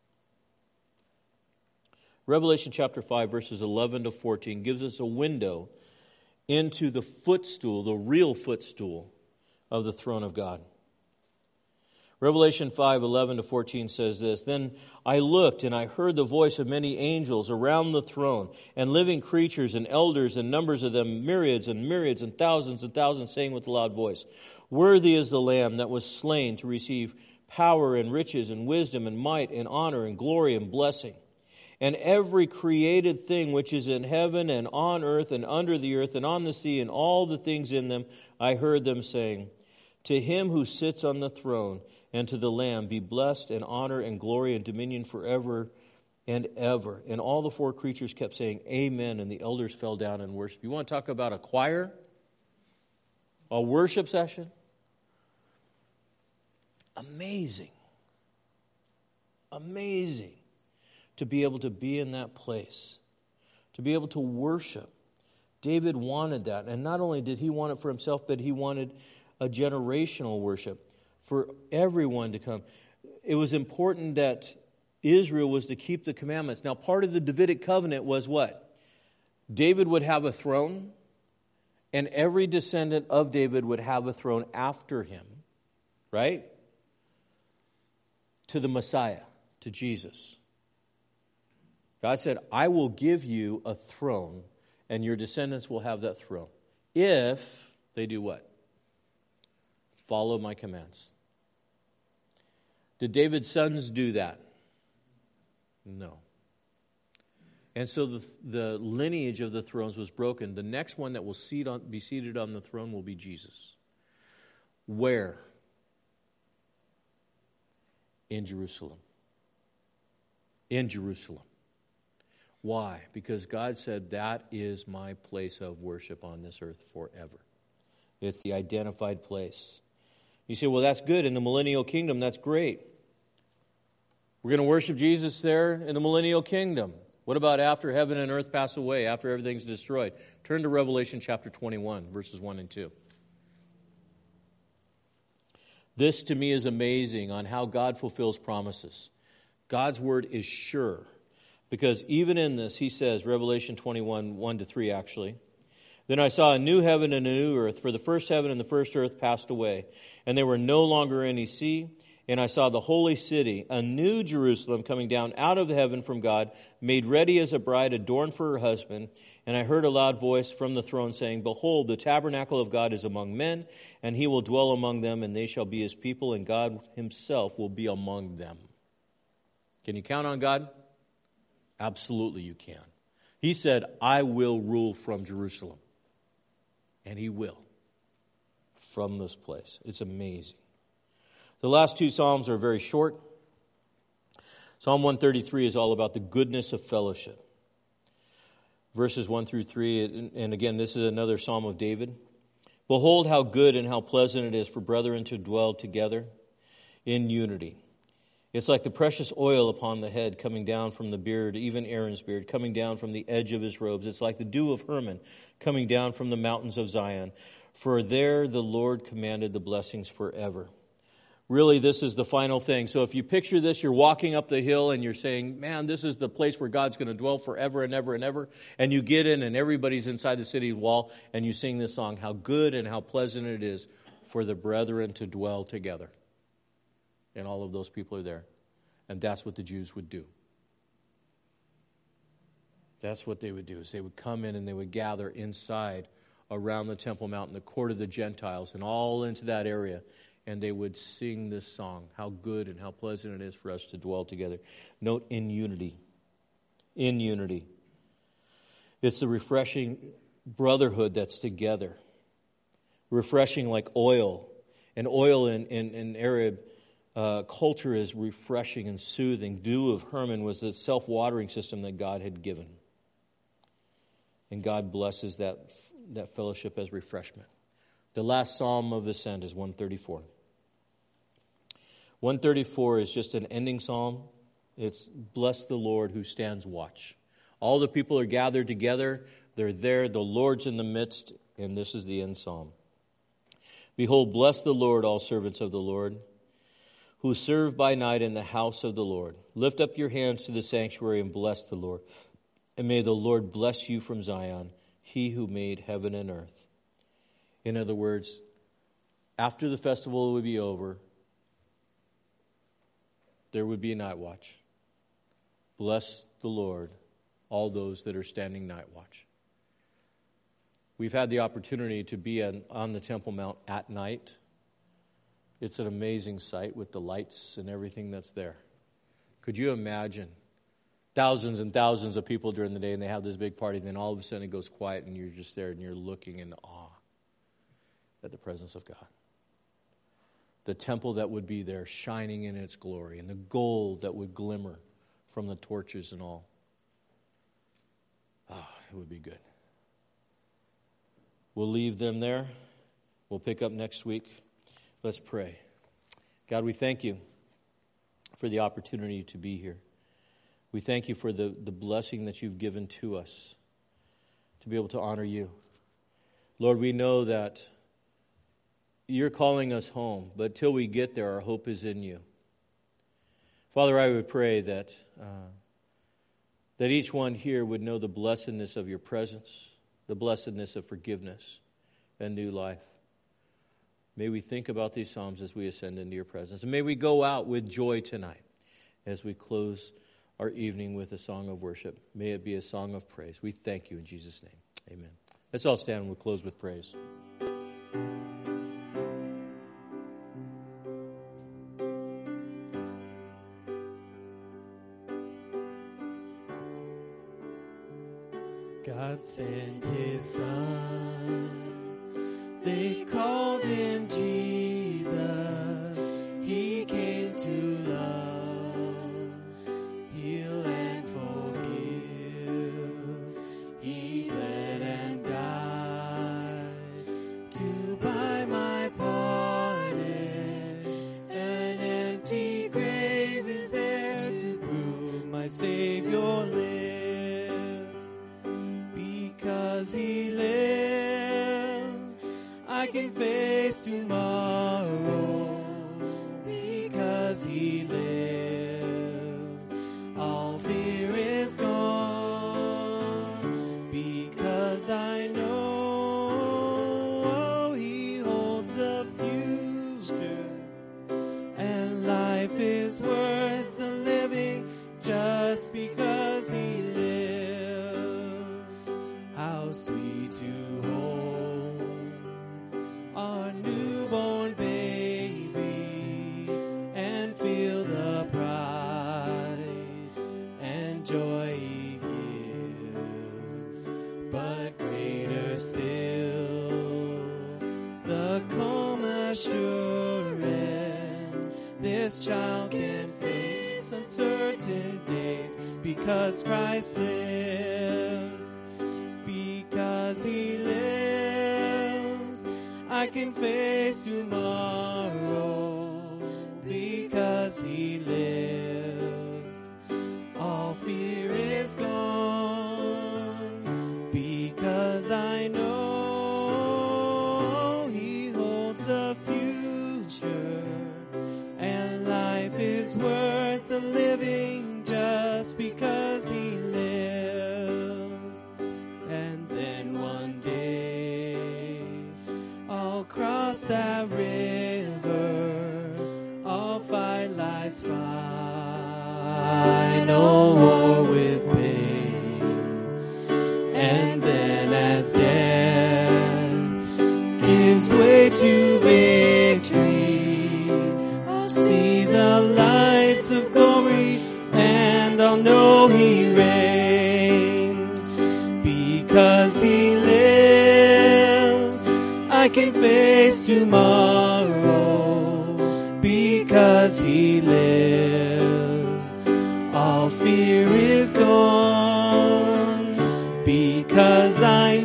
Revelation chapter 5, verses 11 to 14, gives us a window into the footstool, the real footstool of the throne of God. Revelation 5, 11 to 14 says this, Then I looked, and I heard the voice of many angels around the throne, and living creatures, and elders, and numbers of them, myriads and thousands, saying with a loud voice, Worthy is the Lamb that was slain to receive power and riches and wisdom and might and honor and glory and blessing. And every created thing which is in heaven and on earth and under the earth and on the sea and all the things in them, I heard them saying, To him who sits on the throne and to the Lamb be blessed and honor and glory and dominion forever and ever. And all the four creatures kept saying, Amen, and the elders fell down and worshiped. You want to talk about a choir? A worship session? Amazing. Amazing to be able to be in that place, to be able to worship. David wanted that. And not only did he want it for himself, but he wanted a generational worship for everyone to come. It was important that Israel was to keep the commandments. Now, part of the Davidic covenant was what? David would have a throne, and every descendant of David would have a throne after him, right? To the Messiah, to Jesus. God said, I will give you a throne, and your descendants will have that throne. If they do what? Follow my commands. Did David's sons do that? No. And so the lineage of the thrones was broken. The next one that will be seated on the throne will be Jesus. Where? In Jerusalem. In Jerusalem. Why? Because God said, that is my place of worship on this earth forever. It's the identified place. You say, well, that's good. In the millennial kingdom, that's great. We're going to worship Jesus there in the millennial kingdom. What about after heaven and earth pass away, after everything's destroyed? Turn to Revelation chapter 21, verses 1 and 2. This to me is amazing on how God fulfills promises. God's word is sure. Because even in this, he says, Revelation 21, 1 to 3 actually, then I saw a new heaven and a new earth, for the first heaven and the first earth passed away, and there were no longer any sea. And I saw the holy city, a new Jerusalem, coming down out of heaven from God, made ready as a bride adorned for her husband. And I heard a loud voice from the throne saying, Behold, the tabernacle of God is among men, and he will dwell among them, and they shall be his people, and God himself will be among them. Can you count on God? Absolutely you can. He said, I will rule from Jerusalem. And he will. From this place. It's amazing. The last two Psalms are very short. Psalm 133 is all about the goodness of fellowship. Verses 1 through 3, and again, this is another Psalm of David. Behold how good and how pleasant it is for brethren to dwell together in unity. It's like the precious oil upon the head coming down from the beard, even Aaron's beard, coming down from the edge of his robes. It's like the dew of Hermon coming down from the mountains of Zion. For there the Lord commanded the blessings forever. Really, this is the final thing. So if you picture this, you're walking up the hill and you're saying, man, this is the place where God's going to dwell forever and ever and ever. And you get in and everybody's inside the city wall and you sing this song, how good and how pleasant it is for the brethren to dwell together. And all of those people are there. And that's what the Jews would do. That's what they would do, is they would come in and they would gather inside around the Temple Mount, in the court of the Gentiles, and all into that area. And they would sing this song, how good and how pleasant it is for us to dwell together. Note, in unity. In unity. It's the refreshing brotherhood that's together. Refreshing like oil. And oil in Arab culture is refreshing and soothing. Dew of Hermon was the self-watering system that God had given. And God blesses that fellowship as refreshment. The last Psalm of Ascent is 134. 134 is just an ending psalm. It's bless the Lord who stands watch. All the people are gathered together. They're there. The Lord's in the midst. And this is the end psalm. Behold, bless the Lord, all servants of the Lord, who serve by night in the house of the Lord. Lift up your hands to the sanctuary and bless the Lord. And may the Lord bless you from Zion, he who made heaven and earth. In other words, after the festival would be over, there would be a night watch. Bless the Lord, all those that are standing night watch. We've had the opportunity to be on the Temple Mount at night. It's an amazing sight with the lights and everything that's there. Could you imagine thousands and thousands of people during the day, and they have this big party, and then all of a sudden it goes quiet and you're just there and you're looking in awe at the presence of God. the temple that would be there shining in its glory, and the gold that would glimmer from the torches and all. It would be good. We'll leave them there. We'll pick up next week. Let's pray. God, we thank you for the opportunity to be here. We thank you for the blessing that you've given to us to be able to honor you. Lord, we know that you're calling us home, but till we get there, our hope is in you. Father, I would pray that each one here would know the blessedness of your presence, the blessedness of forgiveness and new life. May we think about these Psalms as we ascend into your presence. And may we go out with joy tonight as we close our evening with a song of worship. May it be a song of praise. We thank you in Jesus' name. Amen. Let's all stand and we'll close with praise. God sent his Son, they called him Jesus. He came to love, heal and forgive. He bled and died to buy my pardon. An empty grave is there to prove my Savior lives. Because he lives, I can face tomorrow. Because he lives, all fear is gone. Because I know he holds the future, and life is worth the living just because he lives. How sweet to hold our newborn baby and feel the pride and joy he gives. But greater still, the calm assurance this child can face uncertain days because Christ lives. Because he lives, I can face tomorrow. Because he lives, all fear is gone. Because I know he holds the future, and life is worth the living just because he lives. Cross that river, I'll fight life's final war with pain. And then as death gives way to victory, I'll see the lights of glory and I'll know he reigns. Because he lives, I can face tomorrow. Because he lives, all fear is gone. Because I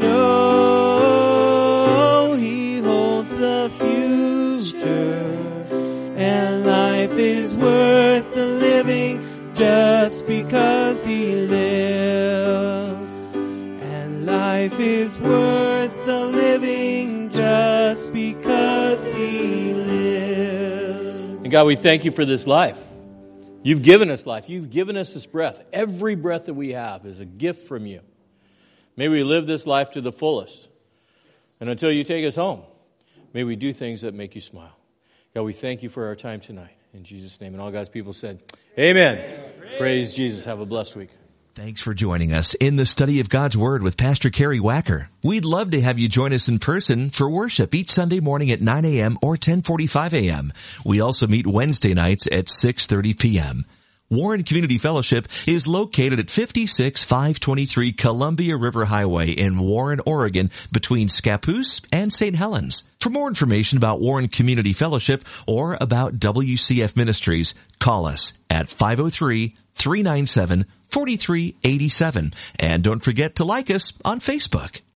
know he holds the future, and life is worth the living just because he lives. And life is worth the living just because he lives. And God, we thank you for this life. You've given us life. You've given us this breath. Every breath that we have is a gift from you. May we live this life to the fullest. And until you take us home, may we do things that make you smile. God, we thank you for our time tonight. In Jesus' name. And all God's people said, Amen. Praise Jesus. Have a blessed week. Thanks for joining us in the study of God's Word with Pastor Kerry Wacker. We'd love to have you join us in person for worship each Sunday morning at 9 a.m. or 10:45 a.m. We also meet Wednesday nights at 6:30 p.m. Warren Community Fellowship is located at 56523 Columbia River Highway in Warren, Oregon, between Scappoose and St. Helens. For more information about Warren Community Fellowship or about WCF Ministries, call us at 503-397-4387. And don't forget to like us on Facebook.